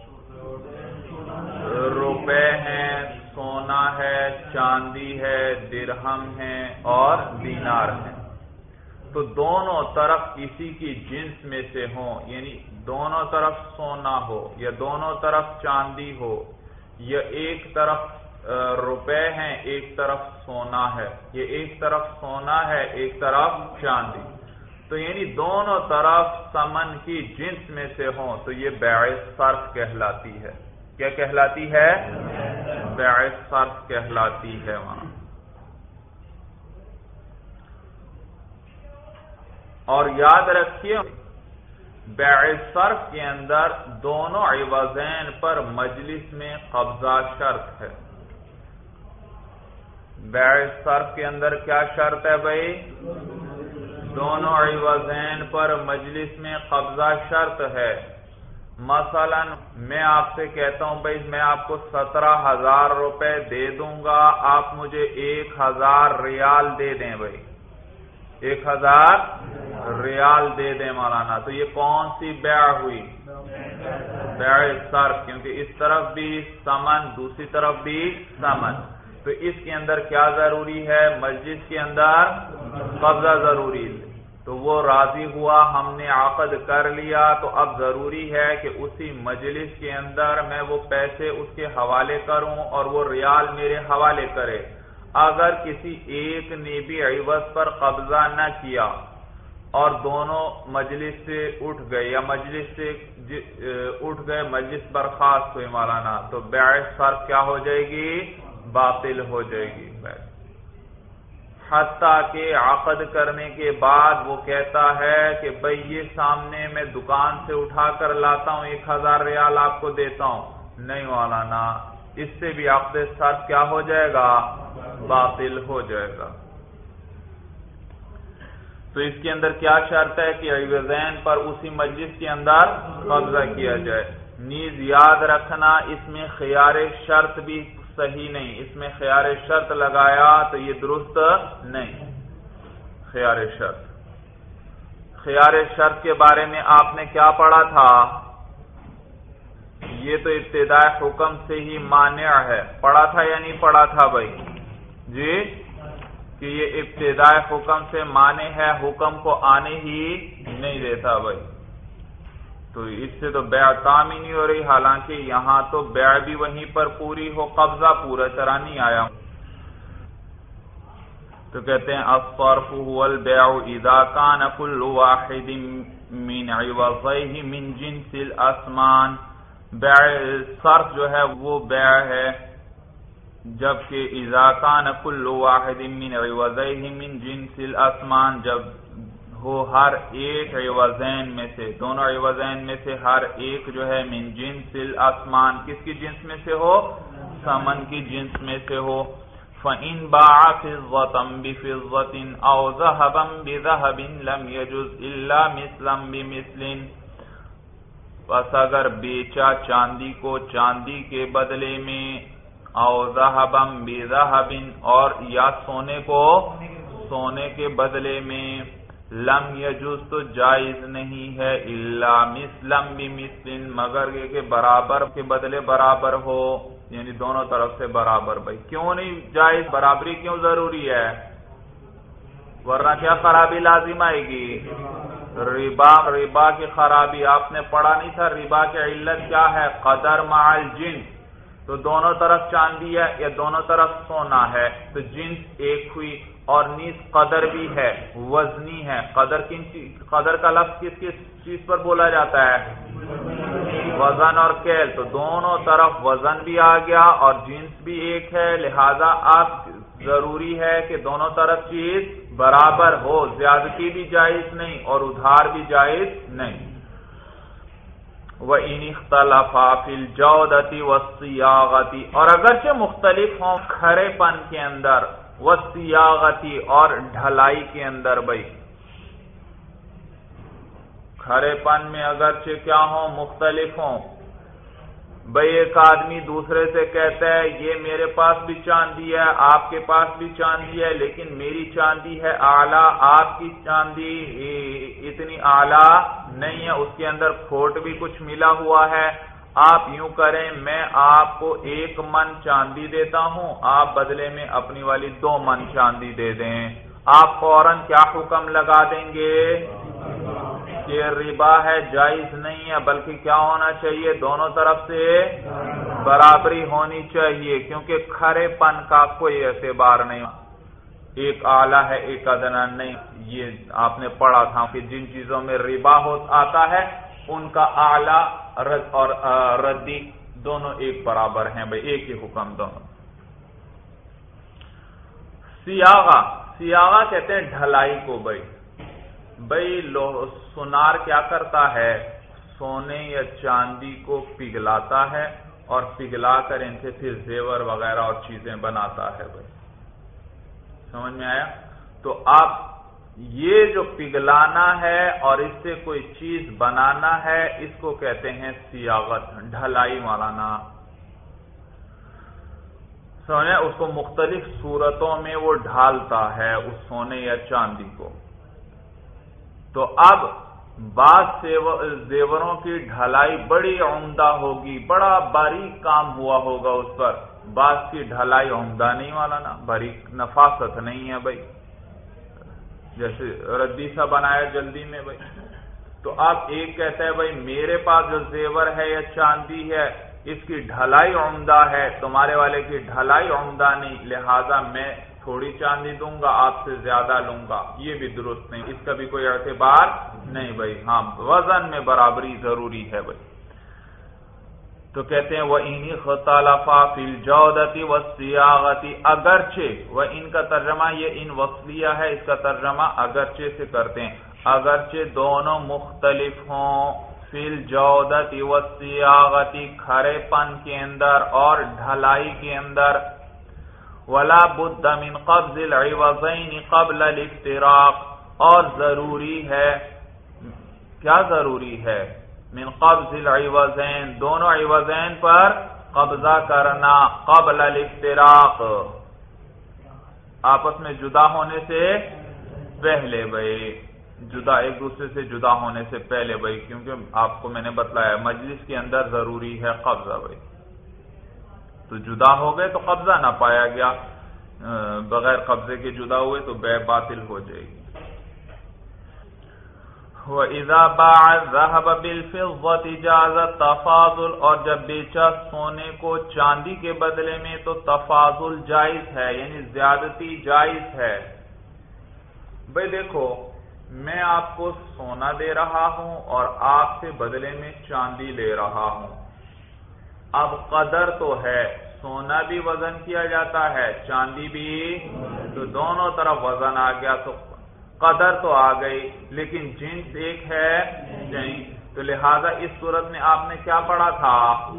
روپے ہیں، سونا ہے، چاندی ہے، درہم ہے اور دینار ہے۔ تو دونوں طرف کسی کی جنس میں سے ہوں، یعنی دونوں طرف سونا ہو یا دونوں طرف چاندی ہو، یا ایک طرف روپے ہیں ایک طرف سونا ہے، یہ ایک طرف سونا ہے ایک طرف چاندی، تو یعنی دونوں طرف ثمن کی جنس میں سے ہوں تو یہ بیع صرف کہلاتی ہے۔ کیا کہلاتی ہے؟ بیع صرف کہلاتی ہے وہاں۔ اور یاد رکھیے بیع صرف کے اندر دونوں عوضین پر مجلس میں قبضہ شرط ہے۔ بیع صرف کے اندر کیا شرط ہے بھائی؟ دونوں عوضین پر مجلس میں قبضہ شرط ہے۔ مثلا میں آپ سے کہتا ہوں بھائی میں آپ کو 17,000 روپے دے دوں گا، آپ مجھے 1,000 ریال دے دیں بھائی، 1,000 ریال دے دیں مولانا، تو یہ کون سی بیع ہوئی؟ بیع صرف، کیونکہ اس طرف بھی ثمن دوسری طرف بھی ثمن، تو اس کے اندر کیا ضروری ہے؟ مجلس کے اندر قبضہ ضروری ہے۔ تو وہ راضی ہوا، ہم نے عقد کر لیا، تو اب ضروری ہے کہ اسی مجلس کے اندر میں وہ پیسے اس کے حوالے کروں اور وہ ریال میرے حوالے کرے۔ اگر کسی ایک نے بھی عوض پر قبضہ نہ کیا اور دونوں مجلس سے اٹھ گئے یا مجلس سے اٹھ گئے، مجلس برخاست ہوئی مولانا، تو بیع صرف کیا ہو جائے گی؟ باطل ہو جائے گی۔ حتیٰ کہ عقد کرنے کے بعد وہ کہتا ہے کہ بھئی یہ سامنے میں دکان سے اٹھا کر لاتا ہوں، 1000 ریال آپ کو دیتا ہوں، نہیں مولانا، اس سے بھی عقد صرف کیا ہو جائے گا؟ باطل ہو جائے گا۔ تو اس کے اندر کیا شرط ہے کہ عوضین پر اسی مجلس کے اندر قبضہ کیا جائے۔ نیز یاد رکھنا اس میں خیار شرط بھی صحیح نہیں، اس میں خیار شرط لگایا تو یہ درست نہیں۔ خیار شرط کے بارے میں آپ نے کیا پڑھا تھا؟ یہ تو ابتداء حکم سے ہی مانع ہے، پڑھا تھا یا نہیں پڑھا تھا بھائی؟ جی، کہ یہ ابتداء حکم سے مانع ہے، حکم کو آنے ہی نہیں دیتا بھائی، تو اس سے تو بیع تام ہی نہیں ہو رہی، حالانکہ یہاں تو بیع بھی وہیں پر پوری ہو، قبضہ پورا طرح نہیں آیا۔ تو کہتے ہیں الصرف هو البيع اذا كان كل واحد من عوضيه من جنس الاسمان۔ بیع صرف جو ہے وہ بیع ہے جبکہ اذا كان كل واحد من عوضيه من جنس الاسمان، جب ہو ہر ایک عوضین میں سے، دونوں عوضین میں سے ہر ایک جو ہے من جنس الاسمان، کس کی جنس میں سے ہو؟ ثمن کی جنس میں سے ہو۔ فَإِن بَاعَ فِضَّةً بِفِضَّةٍ أَوْ ذَهَبًا بِذَهَبٍ لَمْ يَجُزْ إِلَّا مِثْلًا بِمِثْلٍ، پس اگر بیچا چاندی کو چاندی کے بدلے میں، او ذهبًا بِذَهَبٍ اور یا سونے کو سونے کے بدلے میں، لم یجوز تو جائز نہیں ہے، الا مثلا بمثل مگر یہ کہ برابر کے بدلے برابر ہو، یعنی دونوں طرف سے برابر۔ بھائی کیوں نہیں جائز؟ برابری کیوں ضروری ہے؟ ورنہ کیا خرابی لازم آئے گی؟ ربا کی خرابی آپ نے پڑھا نہیں تھا؟ ربا کی علت کیا ہے؟ قدر مع الجنس، تو دونوں طرف چاندی ہے یا دونوں طرف سونا ہے تو جنس ایک ہوئی، اور نیز قدر بھی ہے، وزنی ہے۔ قدر کا لفظ کس کس چیز پر بولا جاتا ہے؟ وزن اور کیل، تو دونوں طرف وزن بھی آ گیا اور جنس بھی ایک ہے، لہذا آپ ضروری ہے کہ دونوں طرف چیز برابر ہو، زیادتی بھی جائز نہیں اور ادھار بھی جائز نہیں۔ وَإِنِ اخْتَلَفَا فِي الْجَوْدَةِ وَالصِّيَاغَةِ، اور اگرچہ مختلف ہوں کھرے پن کے اندر، وَالصِّيَاغَةِ اور ڈھلائی کے اندر، بھائی کھرے پن میں اگرچہ کیا ہوں مختلف ہوں، بھائی ایک آدمی دوسرے سے کہتا ہے یہ میرے پاس بھی چاندی ہے، آپ کے پاس بھی چاندی ہے، لیکن میری چاندی ہے اعلیٰ، آپ کی چاندی اتنی اعلیٰ نہیں ہے، اس کے اندر کھوٹ بھی کچھ ملا ہوا ہے، آپ یوں کریں میں آپ کو 1 من چاندی دیتا ہوں، آپ بدلے میں اپنی والی 2 من چاندی دے دیں، آپ فوراً کیا حکم لگا دیں گے کہ ربا ہے، جائز نہیں ہے، بلکہ کیا ہونا چاہیے؟ دونوں طرف سے برابری ہونی چاہیے، کیونکہ کھرے پن کا کوئی اعتبار نہیں، ایک اعلیٰ ہے ایک ادنا نہیں۔ یہ آپ نے پڑھا تھا کہ جن چیزوں میں ربا آتا ہے ان کا اعلیٰ اور ردی دونوں ایک برابر ہیں، بھائی ایک ہی حکم دونوں۔ سیاغہ کہتے ہیں ڈھلائی کو، بھائی سونار کیا کرتا ہے؟ سونے یا چاندی کو پگھلاتا ہے اور پگھلا کر ان سے پھر زیور وغیرہ اور چیزیں بناتا ہے، بھائی سمجھ میں آیا؟ تو اب یہ جو پگھلانا ہے اور اس سے کوئی چیز بنانا ہے اس کو کہتے ہیں سیاغت، ڈھلائی مولانا، سونے اس کو مختلف صورتوں میں وہ ڈھالتا ہے اس سونے یا چاندی کو۔ تو اب بعض زیوروں کی ڈھلائی بڑی عمدہ ہوگی، بڑا باریک کام ہوا ہوگا اس پر، بعض کی ڈھلائی عمدہ نہیں مولانا، باریک نفاست نہیں ہے بھائی، جیسے ردی سا بنایا جلدی میں بھائی، تو اب ایک کہتا ہے بھائی میرے پاس جو زیور ہے یا چاندی ہے اس کی ڈھلائی عمدہ ہے، تمہارے والے کی ڈھلائی عمدہ نہیں، لہذا میں تھوڑی چاندی دوں گا، آپ سے زیادہ لوں گا، یہ بھی درست نہیں، اس کا بھی کوئی اعتبار نہیں بھائی۔ ہاں وزن میں برابری ضروری ہے بھائی۔ تو کہتے ہیں وَإِنِ اخْتَلَفَا فِي الْجَوْدَةِ وَالصِّيَاغَةِ، اگرچہ، وَإِن کا ترجمہ یہ ان وصلیہ ہے، اس کا ترجمہ اگرچہ سے کرتے ہیں، اگرچہ دونوں مختلف ہوں، فی الجودۃ والصیاغۃ، کھرے پن کے اندر اور ڈھلائی کے اندر، ولا بد من قبض العوضین قبل الافتراق، اور ضروری ہے، کیا ضروری ہے؟ من قبض العوضین، دونوں عوضین پر قبضہ کرنا، قبل الافتراق، آپس میں جدا ہونے سے پہلے بھائی، جدا ایک دوسرے سے جدا ہونے سے پہلے بھائی، کیونکہ آپ کو میں نے بتلایا مجلس کے اندر ضروری ہے قبضہ بھائی، تو جدا ہو گئے تو قبضہ نہ پایا گیا، بغیر قبضے کے جدا ہوئے تو بیع باطل ہو جائے گی۔ وَإِذَا بَاعَ الذَّهَبَ بِالْفِضَّةِ جَازَ التَّفَاضُلُ، اور جب بیچا سونے کو چاندی کے بدلے میں تو تفاضل جائز ہے، یعنی زیادتی جائز ہے۔ بھئی دیکھو میں آپ کو سونا دے رہا ہوں اور آپ سے بدلے میں چاندی لے رہا ہوں، اب قدر تو ہے، سونا بھی وزن کیا جاتا ہے، چاندی بھی، تو دونوں طرف وزن آ گیا، تو قدر تو آ گئی، لیکن جنس ایک ہے نہیں، تو لہذا اس صورت میں آپ نے کیا پڑھا تھا؟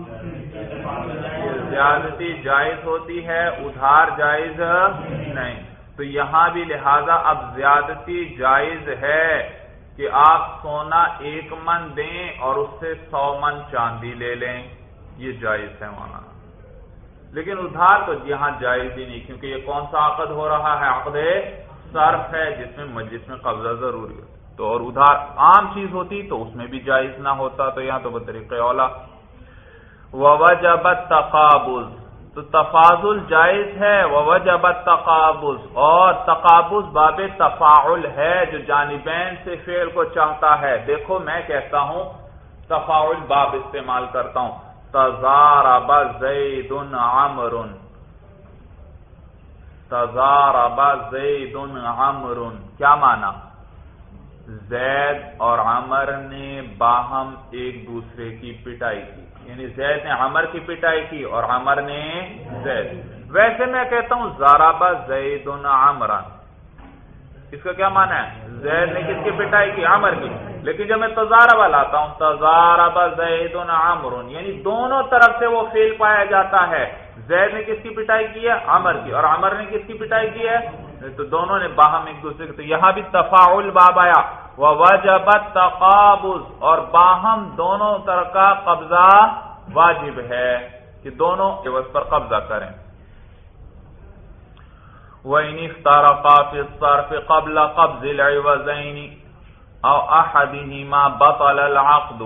زیادتی جائز ہوتی ہے، ادھار جائز نہیں، تو یہاں بھی لہذا اب زیادتی جائز ہے کہ آپ سونا 1 من دیں اور اس سے 100 من چاندی لے لیں، یہ جائز ہے وہاں، لیکن ادھار تو یہاں جائز ہی نہیں، کیونکہ یہ کون سا عقد ہو رہا ہے؟ عقد صرف ہے، جس میں مجلس میں قبضہ ضروری ہے، تو اور ادھار عام چیز ہوتی تو اس میں بھی جائز نہ ہوتا، تو یہاں تو بطریق اولا۔ وَوَجَبَ التَّقَابُضُ، تو تفاضل جائز ہے، وَوَجَبَ التَّقَابُضُ، اور تقابض باب تفاعل ہے، جو جانبین سے فعل کو چاہتا ہے۔ دیکھو میں کہتا ہوں تفاعل باب استعمال کرتا ہوں، تضارب زید عمر، تضارب زید عمر، کیا معنی؟ زید اور عمر نے باہم ایک دوسرے کی پٹائی کی، یعنی زید نے عمر کی پٹائی کی اور عمر نے زید۔ ویسے میں کہتا ہوں ضرب زید عمرا، اس کا کیا معنی ہے؟ زید نے کس کی پٹائی کی؟ عمر کی، لیکن جب میں تضارب لاتا ہوں، تضارب زید عمر، یعنی دونوں طرف سے وہ فعل پایا جاتا ہے، زید نے کس کی پٹائی کی ہے؟ عمر کی، اور عمر نے کس کی پٹائی کی ہے؟ تو دونوں نے باہم ایک دوسرے کی، تو یہاں بھی تفاعل باب آیا، وَوَجَبَ التَّقَابُضُ، اور باہم دونوں طرح کا قبضہ واجب ہے کہ دونوں عوض پر قبضہ کریں۔ وَإِنِ افْتَرَقَا فِي الصَّرْفِ قَبْلَ قَبْضِ الْعِوَضَيْنِ أَوْ أَحَدِهِمَا بَطَلَ الْعَقْدُ۔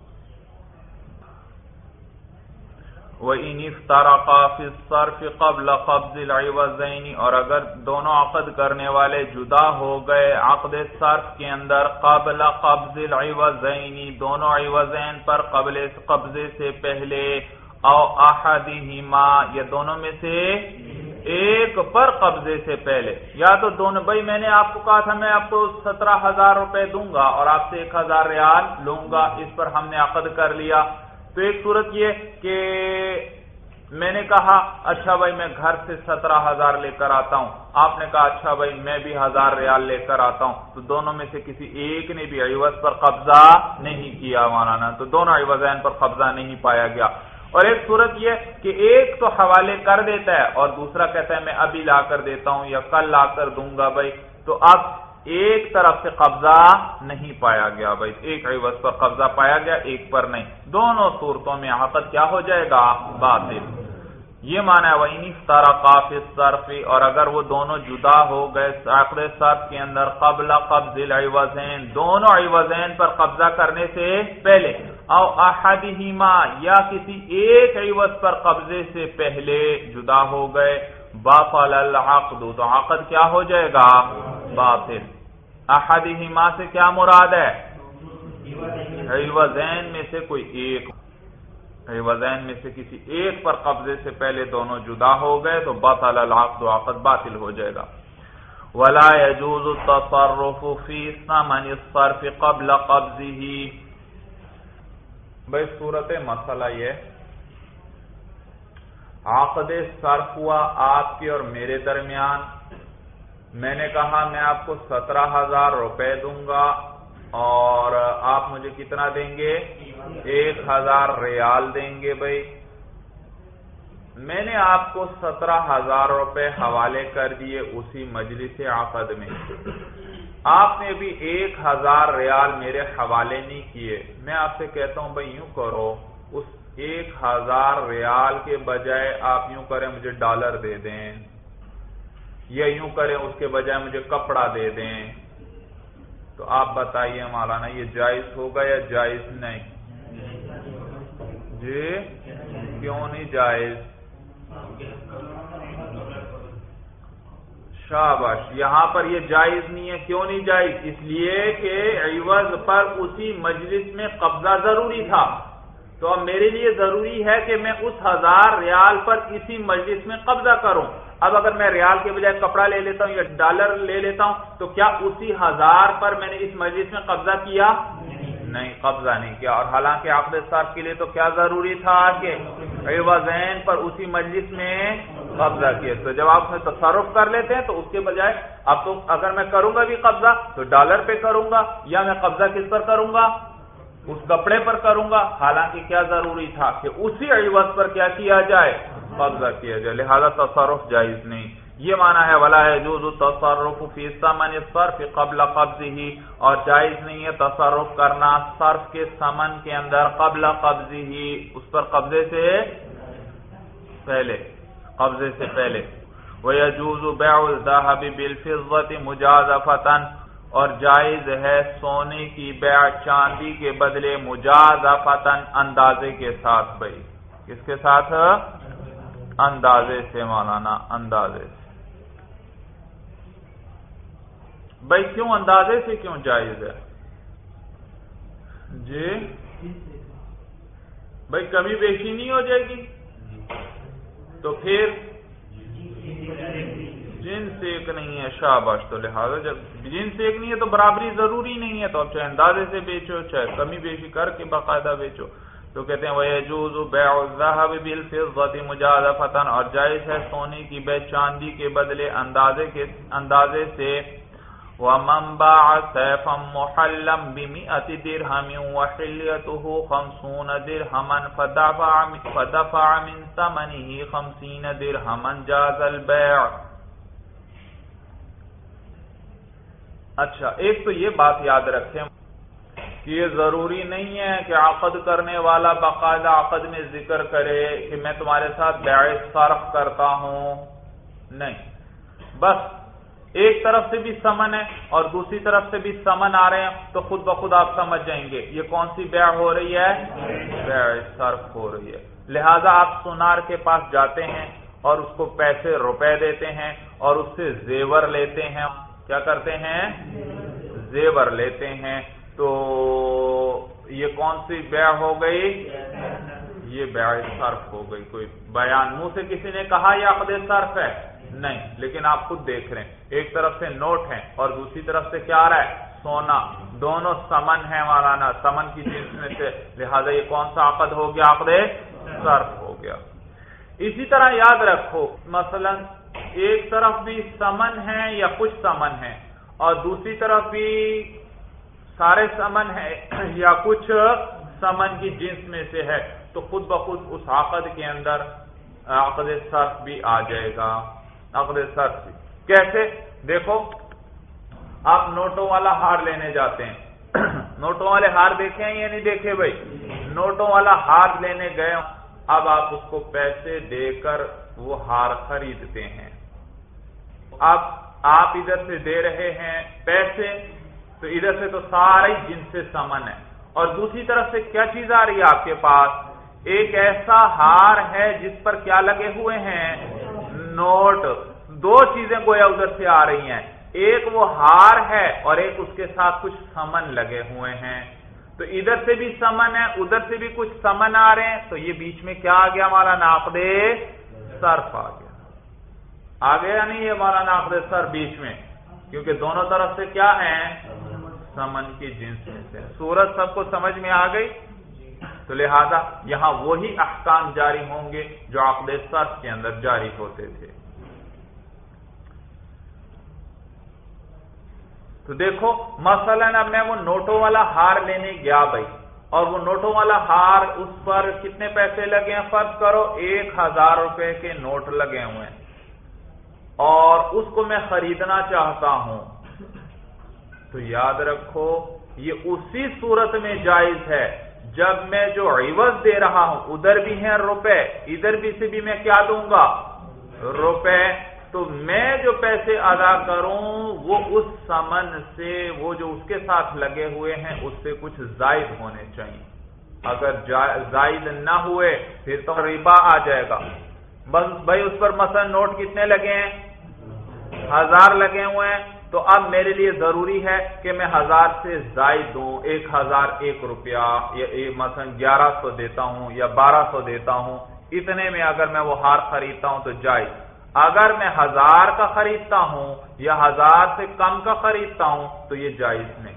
وَإِنِ افْتَرَقَا فِي الصَّرْفِ قَبْلَ قَبْضِ الْعِوَضَيْنِ، اور اگر دونوں عقد کرنے والے جدا ہو گئے عقد صرف کے اندر، قبل قبض العوضین، دونوں عوضین پر قبضے سے پہلے، او احدہما، یا دونوں میں سے ایک پر قبضے سے پہلے، یا تو دونوں، بھائی میں نے آپ کو کہا تھا میں آپ کو 17,000 روپے دوں گا اور آپ سے 1,000 ریال لوں گا، اس پر ہم نے عقد کر لیا، تو ایک صورت یہ کہ میں نے کہا اچھا بھائی میں گھر سے 17,000 لے کر آتا ہوں، آپ نے کہا اچھا بھائی میں بھی 1,000 ریال لے کر آتا ہوں، تو دونوں میں سے کسی ایک نے بھی عوض پر قبضہ نہیں کیا مولانا، تو دونوں عوضین پر قبضہ نہیں پایا گیا۔ اور ایک صورت یہ کہ ایک تو حوالے کر دیتا ہے اور دوسرا کہتا ہے میں ابھی لا کر دیتا ہوں یا کل لا کر دوں گا بھائی، تو اب ایک طرف سے قبضہ نہیں پایا گیا بھائی، ایک عوض پر قبضہ پایا گیا ایک پر نہیں، دونوں صورتوں میں عقد کیا ہو جائے گا؟ باطل۔ یہ معنی ہے وَإِنِ افْتَرَقَا فِي الصَّرْفِ، اور اگر وہ دونوں جدا ہو گئے عقد صرف کے اندر، قبل قبض العوضین، دونوں عوضین پر قبضہ کرنے سے پہلے، او احدہما، یا کسی ایک عوض پر قبضے سے پہلے جدا ہو گئے، باطل العقد، تو عقد کیا ہو جائے گا؟ باطل۔ अहदिहिमा से क्या मुराद है? इवज़ैन में से कोई एक, इवज़ैन में से किसी एक पर कब्जे से पहले दोनों जुदा हो गए तो बतल अल-अक़द, अक़द बातिल हो जाएगा। वला यजूज़ु तसर्रुफ़ु फ़ी समन अस्सर्फ़ क़ब्ल क़ब्ज़िही। भाई सूरत मसला ये, आक़द सर्फ हुआ आपके और मेरे दरमियान। मैंने कहा मैं आपको 17,000 रुपए दूंगा और आप मुझे कितना देंगे? 1,000 रियाल देंगे। भाई मैंने आपको 17,000 रुपए हवाले कर दिए उसी मजलिस आक़द में। आपने भी 1,000 रियाल मेरे हवाले नहीं किए। मैं आपसे कहता हूं भाई यूं करो, उस 1,000 रियाल के बजाय आप यूं करें मुझे डॉलर दे दें, या यूं करें उसके बजाय मुझे कपड़ा दे दें। तो आप बताइए मौलाना ये जायज होगा या जायज नहीं? जी क्यों नहीं जायज? शाबाश, यहां पर ये जायज नहीं है। क्यों नहीं जायज? इसलिए कि इवज पर उसी मजलिस में कब्जा जरूरी था। तो अब मेरे लिए जरूरी है कि मैं उस 1,000 रियाल पर इसी मजलिस में कब्जा करूं। अब अगर मैं रियाल के बजाय कपड़ा ले लेता हूं या डॉलर ले लेता हूं तो क्या उसी 1,000 पर मैंने इस मजलिस में कब्जा किया? नहीं, कब्जा नहीं किया। और हालांकि आक़द सर्फ के लिए तो क्या जरूरी था कि इवज़ैन पर उसी मजलिस में कब्जा किया। तो जब आप उसमें तसर्रुफ कर लेते हैं तो उसके बजाय अब तो अगर मैं करूंगा भी कब्जा तो डॉलर पे करूंगा, या मैं कब्जा किस पर करूंगा? उस कपड़े पर करूंगा। हालांकि क्या जरूरी था कि उसी इवज़ पर क्या किया जाए? कब्जा किया जाए। लिहाजा तसर्रुफ जायज नहीं। ये माना है वला यजूज़ु तसर्रुफ़ु फ़ी समन अस्सर्फ़ क़ब्ल क़ब्ज़िही, और जायज नहीं है तसर्रुफ करना सर्फ के समन के अंदर क़ब्ल क़ब्ज़िही, उस पर कब्जे से पहले, कब्जे से पहले। वयजूज़ु बैउल ज़हबि बिल फ़िज़्ज़ति मुजाज़फ़तन, और जायज है सोने की बैअ चांदी के बदले मुजाज़फ़तन, अंदाजे के साथ। भाई किसके साथ? अंदाजे से मौलाना, अंदाजे से। भाई क्यों अंदाजे से क्यों जायज है जी? भाई कमी बेशी नहीं हो जाएगी? तो फिर जिन्स एक नहीं है। शाबाश। तो लिहाजा जब जिन्स एक नहीं है तो बराबरी जरूरी नहीं है। तो अब चाहे अंदाजे से बेचो चाहे कमी बेशी करके बाकायदा बेचो। तो कहते हैं वयजूज़ु बैउ ज़हब बिल फ़िज़्ज़ति मुजाज़फ़तन, और जायज है सोने की बै चांदी के बदले अंदाजे से। वमन बाअ सैफ़न मुहल्लम बिमिअति दिरहमिन व हिल्यतुहु 50 दिरहमन फदफ़अ मिन समनिही 50 दिरहमन जाज़ल बैअ। अच्छा, एक तो ये बात याद रखें कि ये जरूरी नहीं है कि आक़द करने वाला बाकायदा आक़द में जिक्र करे कि मैं तुम्हारे साथ बैअ सर्फ करता हूं। नहीं, बस एक तरफ से भी समन है और दूसरी तरफ से भी समन आ रहे हैं तो खुद ब खुद आप समझ जाएंगे ये कौन सी बैअ हो रही है? बैअ सर्फ हो रही है। लिहाजा आप सुनार के पास जाते हैं और उसको पैसे रुपए देते हैं और उससे जेवर लेते हैं। क्या करते हैं? जेवर लेते हैं। तो ये कौन सी बैअ हो गई? ये बैअ सर्फ हो गई। कोई बयान मुंह से किसी ने कहा यह आक़द सर्फ है? नहीं, लेकिन आप खुद देख रहे हैं एक तरफ से नोट है और दूसरी तरफ से क्या आ रहा है? सोना। दोनों समन है मौलाना, समन की जिन्स में से। लिहाजा ये कौन सा आक़द हो गया? आक़द सर्फ हो गया। इसी तरह याद रखो, मसलन एक तरफ भी समन है या कुछ समन है और दूसरी तरफ भी सारे समन है या कुछ समन की जिन्स में से है, तो खुद ब खुद उस आक़द के अंदर आक़द सर्फ भी आ जाएगा। आक़द सर्फ भी कैसे? देखो, आप नोटों वाला हार लेने जाते हैं। नोटों वाले हार देखे हैं या नहीं देखे? भाई नोटों वाला हार लेने गए, अब आप उसको पैसे देकर वो हार खरीदते हैं। अब आप इधर से दे रहे हैं पैसे, तो इधर से तो सारी जिन्स से समन है, और दूसरी तरफ से क्या चीज आ रही है आपके पास? एक ऐसा हार है जिस पर क्या लगे हुए हैं? नोट। दो चीजें गोया उधर से आ रही हैं, ایک وہ ہار ہے اور ایک اس کے ساتھ کچھ سمن لگے ہوئے ہیں، تو ادھر سے بھی سمن ہے ادھر سے بھی کچھ سمن آ رہے ہیں، تو یہ بیچ میں کیا آ گیا ہمارا ناقد صرف آ گیا نہیں یہ ہمارا ناقد صرف بیچ میں، کیونکہ دونوں طرف سے کیا ہیں سمن کی جنس میں سے۔ صورت سب کو سمجھ میں آ گئی؟ تو لہذا یہاں وہی احکام جاری ہوں گے جو عقد صرف کے اندر جاری ہوتے تھے۔ تو دیکھو مثلا اب میں وہ نوٹوں والا ہار لینے گیا بھائی، اور وہ نوٹوں والا ہار اس پر کتنے پیسے لگے ہیں، فرض کرو 1000 روپے کے نوٹ لگے ہوئے ہیں، اور اس کو میں خریدنا چاہتا ہوں، تو یاد رکھو یہ اسی صورت میں جائز ہے جب میں جو عوض دے رہا ہوں ادھر بھی ہیں روپے، ادھر بھی سے بھی میں کیا دوں گا روپے، تو میں جو پیسے ادا کروں وہ اس سمن سے، وہ جو اس کے ساتھ لگے ہوئے ہیں اس سے کچھ زائد ہونے چاہیے، اگر زائد نہ ہوئے پھر تو ربا آ جائے گا۔ بس بھائی اس پر مثلا نوٹ کتنے لگے ہیں 1000 لگے ہوئے ہیں، تو اب میرے لیے ضروری ہے کہ میں 1000 سے زائد دوں، 1001 روپیہ یا مثلا 1100 دیتا ہوں یا 1200 دیتا ہوں، اتنے میں اگر میں وہ ہار خریدتا ہوں تو جائز۔ اگر میں 1000 کا خریدتا ہوں یا 1000 سے کم کا خریدتا ہوں تو یہ جائز نہیں۔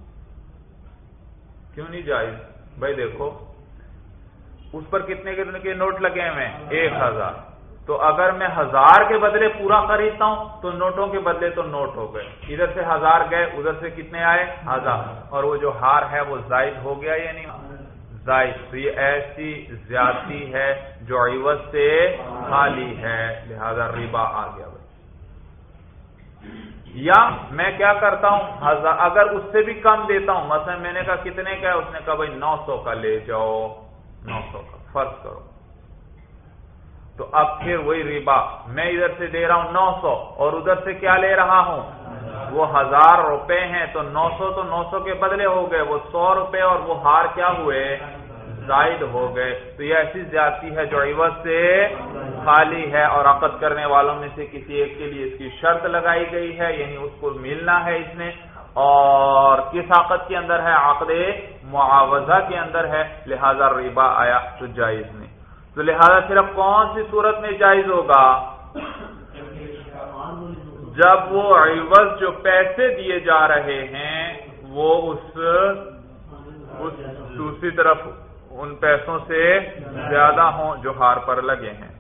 کیوں نہیں جائز؟ بھائی دیکھو اس پر کتنے کے نوٹ لگے ہوئے ہیں 1000، تو اگر میں 1000 کے بدلے پورا خریدتا ہوں تو نوٹوں کے بدلے تو نوٹ ہو گئے، ادھر سے 1000 گئے ادھر سے کتنے آئے 1000، اور وہ جو ہار ہے وہ زائد ہو گیا یا نہیں زائد، تو یہ ایسی زیادتی ہے جو عوض سے خالی ہے، لہذا ربا آ گیا بھائی۔ یا میں کیا کرتا ہوں اگر اس سے بھی کم دیتا ہوں، مثلا میں نے کہا کتنے کا ہے، اس نے کہا بھائی 900 کا لے جاؤ، 900 کا فرض کرو، تو اب پھر وہی ربا، میں ادھر سے دے رہا ہوں 900 اور ادھر سے کیا لے رہا ہوں وہ 1000 روپے ہیں، تو 900 تو 900 کے بدلے ہو گئے وہ 100 روپے، اور وہ ہار کیا ہوئے زائد ہو گئے، تو یہ ایسی زیادتی ہے جو عوض سے خالی ہے، اور عقد کرنے والوں میں سے کسی ایک کے لیے اس کی شرط لگائی گئی ہے، یعنی اس کو ملنا ہے اس نے، اور کس عقد کے اندر ہے عقد معاوضہ کے اندر ہے، لہذا ربا آیا تو جائز نہیں۔ تو لہذا صرف کون سی صورت میں جائز ہوگا؟ جب وہ عوض جو پیسے دیے جا رہے ہیں وہ اس دوسری طرف ان پیسوں سے زیادہ ہوں جو ہار پر لگے ہیں۔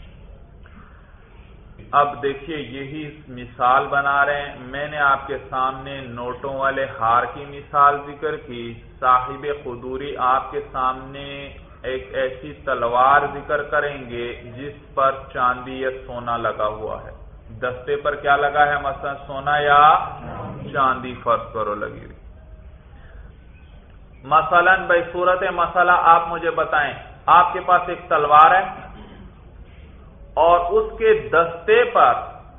اب دیکھیے یہی مثال بنا رہے ہیں، میں نے آپ کے سامنے نوٹوں والے ہار کی مثال ذکر کی، صاحب قدوری آپ کے سامنے ایک ایسی تلوار ذکر کریں گے جس پر چاندی یا سونا لگا ہوا ہے، دستے پر کیا لگا ہے مثلا سونا یا چاندی فرض کرو لگی ہوئی۔ مثلا بھائی صورت مسئلہ آپ مجھے بتائیں، آپ کے پاس ایک تلوار ہے اور اس کے دستے پر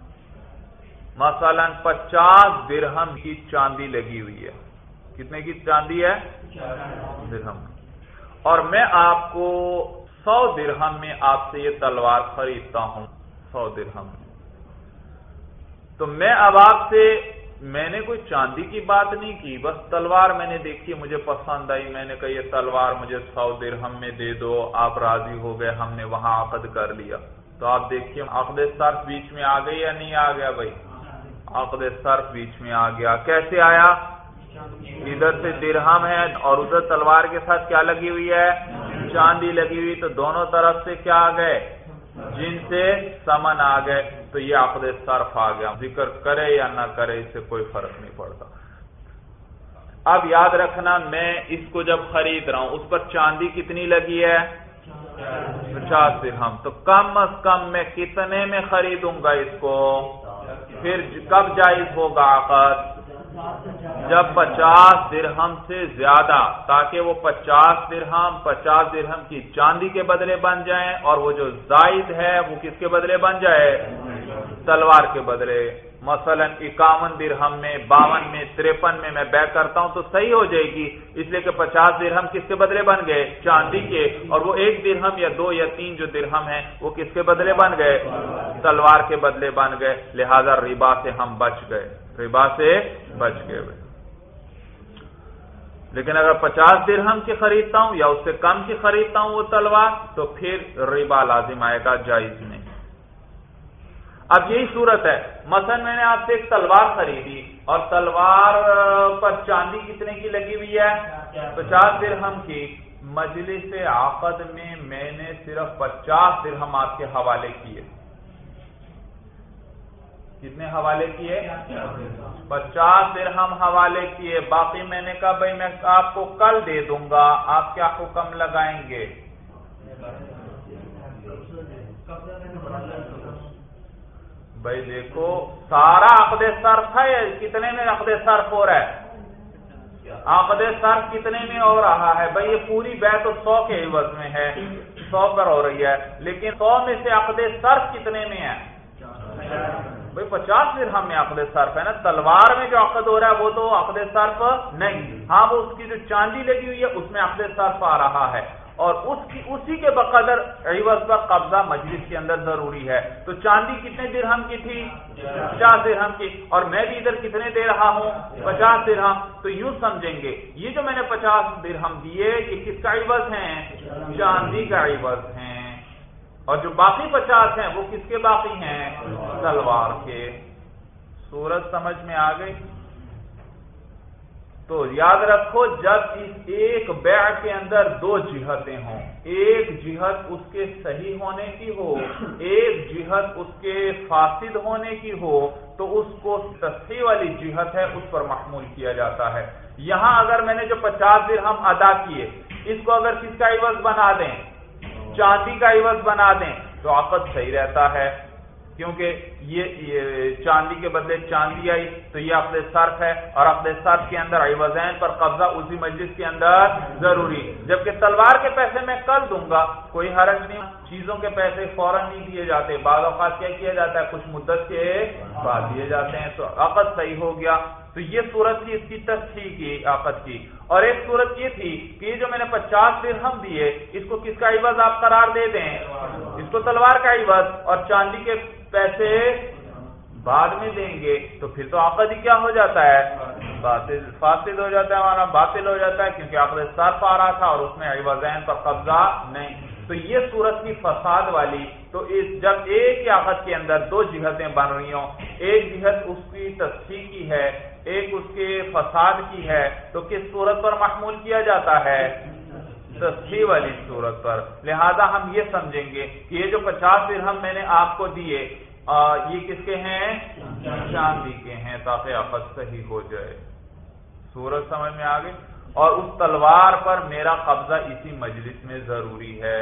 مثلا 50 درہم کی چاندی لگی ہوئی ہے، کتنے کی چاندی ہے درہم، اور میں آپ کو 100 درہم میں آپ سے یہ تلوار خریدتا ہوں، 100 درہم میں، تو میں اب آپ سے میں نے کوئی چاندی کی بات نہیں کی، بس تلوار میں نے دیکھی مجھے پسند آئی، میں نے کہا یہ تلوار مجھے 100 درہم میں دے دو، آپ راضی ہو گئے، ہم نے وہاں عقد کر لیا، تو آپ دیکھیے عقد صرف بیچ میں آ گئی یا نہیں آ گیا بھائی؟ عقد صرف بیچ میں آ گیا، کیسے آیا؟ ادھر سے درہم ہے اور ادھر تلوار کے ساتھ کیا لگی ہوئی ہے چاندی لگی ہوئی، تو دونوں طرف سے کیا آ گئے جن سے سمن آ گئے، تو یہ عقد صرف آ گیا، ذکر کرے یا نہ کرے اس سے کوئی فرق نہیں پڑتا۔ اب یاد رکھنا میں اس کو جب خرید رہا ہوں اس پر چاندی کتنی لگی ہے 50 درہم، تو کم از کم میں کتنے میں خریدوں گا اس کو؟ پھر کب جائز ہوگا عقد؟ جب 50 درہم سے زیادہ، تاکہ وہ 50 درہم کی چاندی کے بدلے بن جائیں، اور وہ جو زائد ہے وہ کس کے بدلے بن جائے تلوار کے بدلے، مثلا 51 درہم میں 52 میں 53 میں بے کرتا ہوں تو صحیح ہو جائے گی، اس لیے کہ 50 درہم کس کے بدلے بن گئے چاندی کے، اور وہ 1 درہم یا 2 یا 3 جو درہم ہیں وہ کس کے بدلے بن گئے تلوار کے بدلے بن گئے، لہذا ربا سے ہم بچ گئے، ربا سے بچ گئے۔ لیکن اگر 50 درہم کی خریدتا ہوں یا اس سے کم کی خریدتا ہوں وہ تلوار، تو پھر ربا لازم آئے گا، جائز نہیں۔ اب یہی صورت ہے، مثلا میں نے آپ سے ایک تلوار خریدی اور تلوار پر چاندی کتنے کی لگی ہوئی ہے؟ 50 درہم کی۔ مجلس عقد میں نے صرف 50 درہم آپ کے حوالے کیے۔ کتنے حوالے کیے؟ 50 درہم حوالے کیے، باقی میں نے کہا بھائی میں آپ کو کل دے دوں گا، آپ کیا حکم لگائیں گے؟ بھائی دیکھو سارا عقد صرف ہے، کتنے میں عقد صرف ہو رہا ہے؟ عقد صرف کتنے میں ہو رہا ہے؟ بھائی یہ پوری بیع تو 100 کے عوض میں ہے، 100 پر ہو رہی ہے، لیکن 100 میں سے عقد صرف کتنے میں ہے؟ بھائی 50 درہم میں عقد صرف ہے نا۔ تلوار میں جو عقد ہو رہا ہے وہ تو عقد صرف نہیں، ہاں وہ اس کی جو چاندی لگی ہوئی ہے اس میں عقد صرف آ رہا ہے، اور اسی کے بقدر عوض پر قبضہ مجلس کے اندر ضروری ہے۔ تو چاندی کتنے درہم کی تھی؟ 50 درہم کی، اور میں بھی ادھر کتنے دے رہا ہوں؟ 50 درہم۔ تو یوں سمجھیں گے یہ جو میں نے 50 درہم دیے یہ کس کا عوض ہیں؟ چاندی کا عوض ہیں، اور جو باقی 50 ہیں وہ کس کے باقی ہیں؟ تلوار کے۔ صورت سمجھ میں آ گئی؟ تو یاد رکھو جب اس ایک بیع کے اندر 2 جہتیں ہوں، ایک جہت اس کے صحیح ہونے کی ہو، ایک جہت اس کے فاسد ہونے کی ہو، تو اس کو تصحیح والی جہت ہے اس پر محمول کیا جاتا ہے۔ یہاں اگر میں نے جو 50 درہم ادا کیے اس کو اگر کس کا عوض بنا دیں؟ چاندی کا عوض بنا دیں تو عقد صحیح رہتا ہے، کیونکہ یہ چاندی کے بدلے چاندی آئی تو یہ عقد صرف ہے، اور عقد صرف کے اندر عوضین پر قبضہ اسی مجلس کے اندر ضروری۔ جبکہ تلوار کے پیسے میں کل دوں گا، کوئی حرج نہیں، چیزوں کے پیسے فوراً نہیں دیے جاتے، بعض اوقات کیا کیا جاتا ہے کچھ مدت کے بعد دیے جاتے ہیں، تو عقد صحیح ہو گیا۔ تو یہ صورت تھی اس کی تصحیح کی عقد کی، اور ایک صورت یہ تھی کہ یہ جو میں نے 50 درہم دیے اس کو کس کا عوض آپ قرار دے دیں؟ اس کو تلوار کا عوض، اور چاندی کے پیسے بعد میں دیں گے، تو پھر تو عقد ہی کیا ہو جاتا ہے؟ فاسد ہو جاتا ہے، ہمارا باطل ہو جاتا ہے، کیونکہ عقد صرف آ رہا تھا اور اس میں عوضین پر قبضہ نہیں۔ تو یہ صورت کی فساد والی، تو جب ایک ہی عقد کے اندر 2 جہتیں بن رہی ہوں، ایک جہت اس کی تصحیح کی ہے، ایک اس کے فساد کی ہے، تو کس صورت پر محمول کیا جاتا ہے؟ تصحیح والی صورت پر۔ لہذا ہم یہ سمجھیں گے کہ یہ جو 50 درہم میں نے آپ کو دیے یہ کس کے ہیں؟ چاندی کے ہیں، تاکہ عقد صحیح ہو جائے۔ صورت سمجھ میں آ گئی؟ اور اس تلوار پر میرا قبضہ اسی مجلس میں ضروری ہے،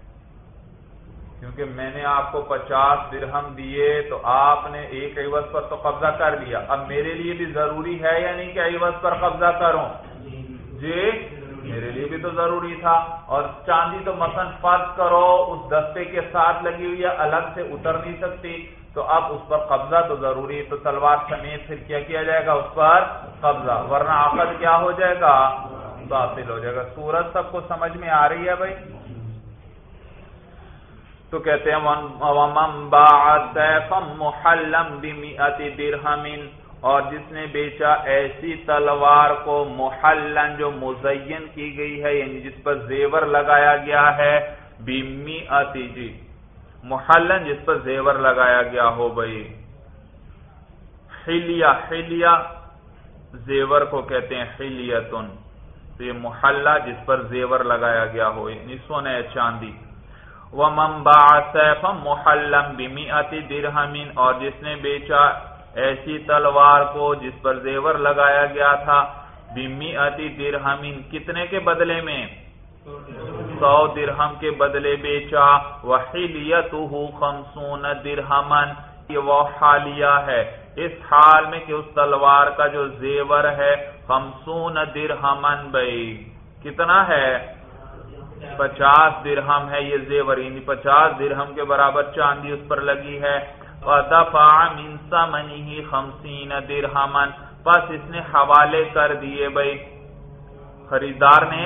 کیونکہ میں نے آپ کو 50 درہم دیے تو آپ نے ایک عوض پر تو قبضہ کر لیا، اب میرے لیے بھی ضروری ہے یا نہیں کہ عوض پر قبضہ کروں؟ جی میرے لیے بھی تو ضروری تھا۔ اور چاندی تو مثلا فرض کرو اس دستے کے ساتھ لگی ہوئی ہے، الگ سے اتر نہیں سکتی، تو اب اس پر قبضہ تو ضروری ہے، تو تلوار سمیت پھر کیا کیا جائے گا؟ اس پر قبضہ، ورنہ عقد کیا ہو جائے گا؟ باطل ہو جائے گا۔ صورت سب کو سمجھ میں آ رہی ہے بھائی؟ تو کہتے ہیں وَمَن بَاعَ سَيْفًا مُحَلًّا بِمِئَةِ دِرْهَمٍ، اور جس نے بیچا ایسی تلوار کو محلن جو مزین کی گئی ہے، یعنی جس پر زیور لگایا گیا ہے، بِمِئَةِ جی محلن جس پر زیور لگایا گیا ہو بھائی، حلیہ زیور کو کہتے ہیں حلیتن، تو یہ محلہ جس پر زیور لگایا گیا ہو، یعنی سونا چاندی۔ وَمَن بَاعَ سَيْفًا مُحَلًّا بِمِئَةِ دِرْهَمٍ، اور جس نے بیچا ایسی تلوار کو جس پر زیور لگایا گیا تھا، بِمِئَةِ دِرْهَمٍ کتنے کے بدلے میں؟ 100 درہم کے بدلے بیچا۔ وَحِلْيَتُهُ 50 دِرْهَمًا، یہ وہ حالیہ ہے اس حال میں کہ اس تلوار کا جو زیور ہے 50 درہمًا بھائی کتنا ہے؟ 50 درہم ہے یہ زیور، یعنی 50 درہم کے برابر چاندی اس پر لگی ہے۔ وَدَفَعَ مِن ثَمَنِهِ 50 دِرْهَمًا، پس اس نے حوالے کر دیے بھائی، خریدار نے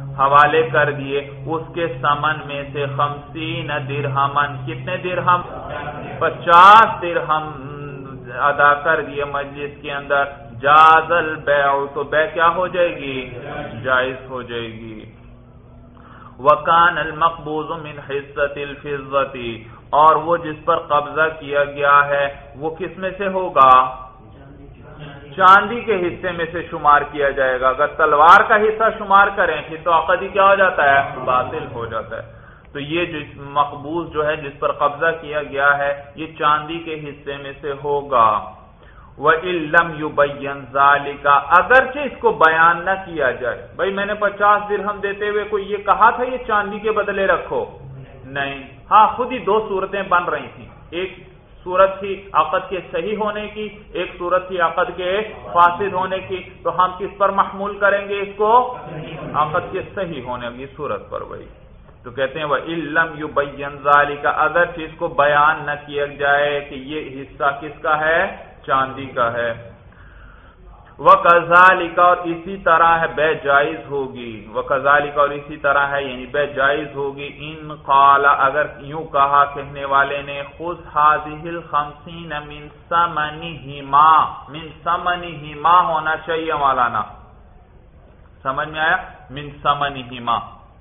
حوالے کر دیے، اس کے ثمن میں سے 50 درہمن، کتنے درہم؟ 50 درہم ادا کر دیے مجلس کے اندر، جاز البیع، تو بیع کیا ہو جائے گی؟ جائز ہو جائے گی۔ وکان المقبوض من حصۃ الفضۃ، اور وہ جس پر قبضہ کیا گیا ہے وہ کس میں سے ہوگا؟ چاندی کے حصے میں سے شمار کیا جائے گا۔ اگر تلوار کا حصہ شمار کریں پھر تو عقد ہی کیا ہو جاتا ہے؟ باطل ہو جاتا ہے۔ تو یہ جو مقبوض جو ہے جس پر قبضہ کیا گیا ہے یہ چاندی کے حصے میں سے ہوگا۔ وَإِن لَّمْ يُبَيَّنْ ذَلِكَ، اگرچہ اس کو بیان نہ کیا جائے، بھائی میں نے 50 درہم دیتے ہوئے کوئی یہ کہا تھا یہ چاندی کے بدلے رکھو، نہیں، ہاں خود ہی دو صورتیں بن رہی تھیں، ایک صورت تھی عقد کے صحیح ہونے کی، ایک صورت تھی عقد کے فاسد ہونے کی، تو ہم کس پر محمول کریں گے اس کو؟ عقد کے صحیح ہونے کی صورت پر۔ وہی تو کہتے ہیں وَإِن لَّمْ يُبَيَّنْ ذَلِكَ، اگر چیز کو بیان نہ کیا جائے کہ یہ حصہ کس کا ہے؟ چاندی کا ہے۔ وَكَذَلِكَ، اور اسی طرح ہے بیع جائز ہوگی، وَكَذَلِكَ، اور اسی طرح ہے یعنی بیع جائز ہوگی، ان قال، اگر یوں کہا کہنے والے نے، خذ هذه الخمسین من ثمنهما، من ثمنهما ہونا چاہیے مولانا، سمجھ میں آیا؟ من ثمنهما،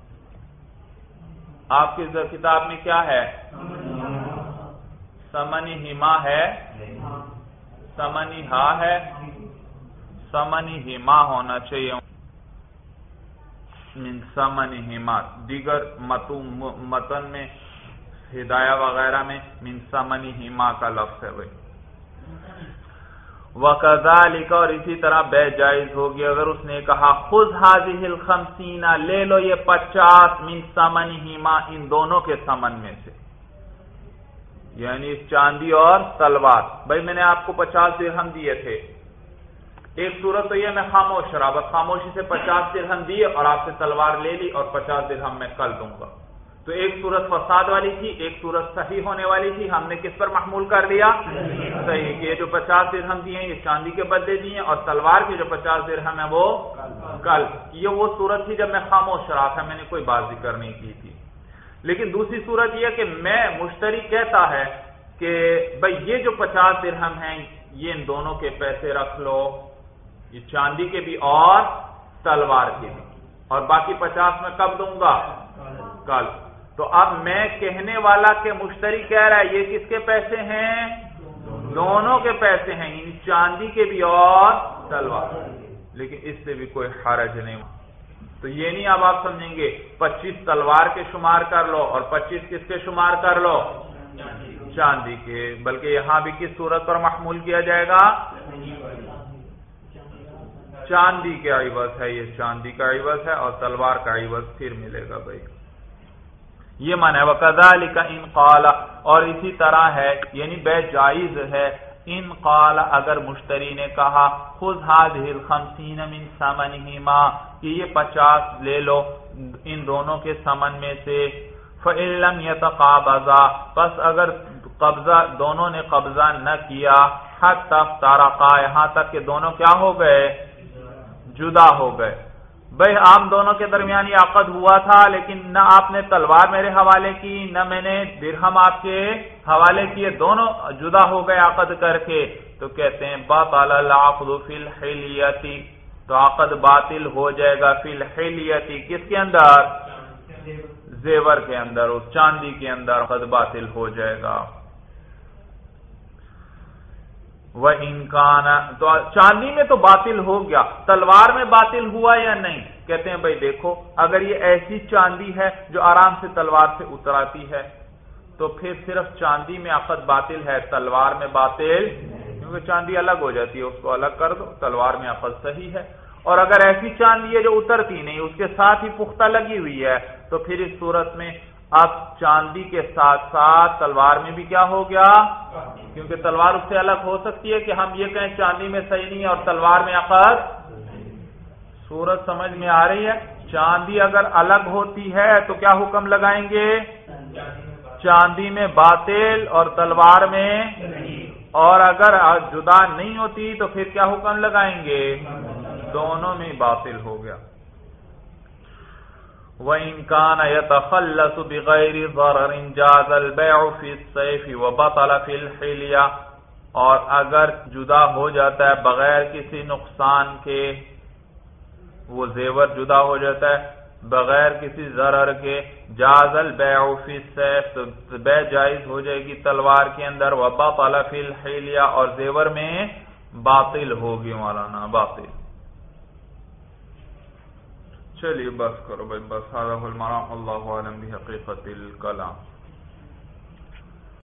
آپ کی کتاب میں کیا ہے؟ ثمنهما ہے، ثمنها ہے، ثمنهما ہونا چاہیے، من ثمنهما، دیگر متن میں ہدایہ وغیرہ میں من ثمنهما کا لفظ ہے بھائی۔ وَكَذَلِكَ، اور اسی طرح بیع جائز ہوگی اگر اس نے کہا خذ هذه الخمسین، لے لو یہ 50 من ثمنهما، ان دونوں کے ثمن میں سے، یعنی چاندی اور تلوار۔ بھائی میں نے آپ کو 50 درہم دیے تھے، ایک صورت تو یہ میں خاموش رہا، بس خاموشی سے 50 درہم دیے اور آپ سے تلوار لے لی اور 50 درہم میں کل دوں گا، تو ایک صورت فساد والی تھی، ایک صورت صحیح ہونے والی تھی، ہم نے کس پر محمول کر لیا؟ صحیح، کہ یہ جو 50 درہم دیے ہیں یہ چاندی کے بدلے دیے ہیں، اور تلوار کے جو 50 درہم ہے وہ کل۔ یہ وہ صورت تھی جب میں خاموش رہا تھا، میں نے کوئی بات ذکر نہیں کی تھی۔ لیکن دوسری صورت یہ کہ میں مشتری کہتا ہے کہ بھائی یہ جو 50 درہم ہیں یہ ان دونوں کے پیسے رکھ لو، یہ چاندی کے بھی اور تلوار کے بھی، اور باقی 50 میں کب دوں گا؟ کل۔ تو اب میں کہنے والا کہ مشتری کہہ رہا ہے یہ کس کے پیسے ہیں؟ دونوں کے پیسے ہیں، یعنی چاندی کے بھی اور تلوار، لیکن اس سے بھی کوئی حرج نہیں۔ تو یہ نہیں اب آپ سمجھیں گے 25 تلوار کے شمار کر لو اور 25 کس کے شمار کر لو؟ چاندی کے، بلکہ یہاں بھی کس صورت پر محمول کیا جائے گا؟ چاندی کے عوض ہے، یہ چاندی کا عوض ہے اور تلوار کا عوض پھر ملے گا بھائی، یہ معنی ہے۔ وَكَذَلِكَ إِن قَالَ، اور اسی طرح ہے یعنی بیع جائز ہے، ان قال، اگر مشتری نے کہا خذ هذه الخمسین من ثمنهما، کہ یہ 50 لے لو ان دونوں کے ثمن میں سے، فَإِن لَّمْ يَتَقَابَضَا، پس اگر قبضہ دونوں نے قبضہ نہ کیا، حتی افترقا، یہاں تک کہ دونوں کیا ہو گئے؟ جدا ہو گئے۔ بھائی عام دونوں کے درمیان یہ عقد ہوا تھا، لیکن نہ آپ نے تلوار میرے حوالے کی نہ میں نے درہم آپ کے حوالے کیے، دونوں جدا ہو گئے عقد کر کے، تو کہتے ہیں بطل العقد فی الحلیۃ، تو عقد باطل ہو جائے گا فی الحلیۃ، کس کے اندر؟ زیور کے اندر، اس چاندی کے اندر عقد باطل ہو جائے گا۔ وَإِن كَانَ، تو چاندی میں تو باطل ہو گیا، تلوار میں باطل ہوا یا نہیں؟ کہتے ہیں بھائی دیکھو اگر یہ ایسی چاندی ہے جو آرام سے تلوار سے اتراتی ہے تو پھر صرف چاندی میں عقد باطل ہے، تلوار میں باطل، کیونکہ چاندی الگ ہو جاتی ہے، اس کو الگ کر دو، تلوار میں عقد صحیح ہے۔ اور اگر ایسی چاندی ہے جو اترتی نہیں، اس کے ساتھ ہی پختہ لگی ہوئی ہے، تو پھر اس صورت میں اب چاندی کے ساتھ ساتھ تلوار میں بھی کیا ہو گیا؟ کیونکہ تلوار اس سے الگ ہو سکتی ہے کہ ہم یہ کہیں چاندی میں صحیح نہیں ہے اور تلوار میں عقد۔ صورت سمجھ میں آ رہی ہے؟ چاندی اگر الگ ہوتی ہے تو کیا حکم لگائیں گے؟ چاندی میں باطل اور تلوار میں، اور اگر جدا نہیں ہوتی تو پھر کیا حکم لگائیں گے؟ دونوں میں باطل ہو گیا۔ وَإِنْ كَانَ يَتَخَلَّصُ بِغَيْرِ ضَرَرٍ جَازَ الْبَيْعُ فِي السَّيْفِ وَبَطَلَ فِي الْحِلْيَةِ، اور اگر جدا ہو جاتا ہے بغیر کسی نقصان کے، وہ زیور جدا ہو جاتا ہے بغیر کسی ضرر کے، جاز البیع فی السیف، تو بیع جائز ہو جائے گی تلوار کے اندر، وبطل فی الحلیہ، اور زیور میں باطل ہوگی مولانا، باطل۔ چلیے بس کرو بھائی، بس هذا هو المرام، اللہ اعلم بحقیقت الکلام۔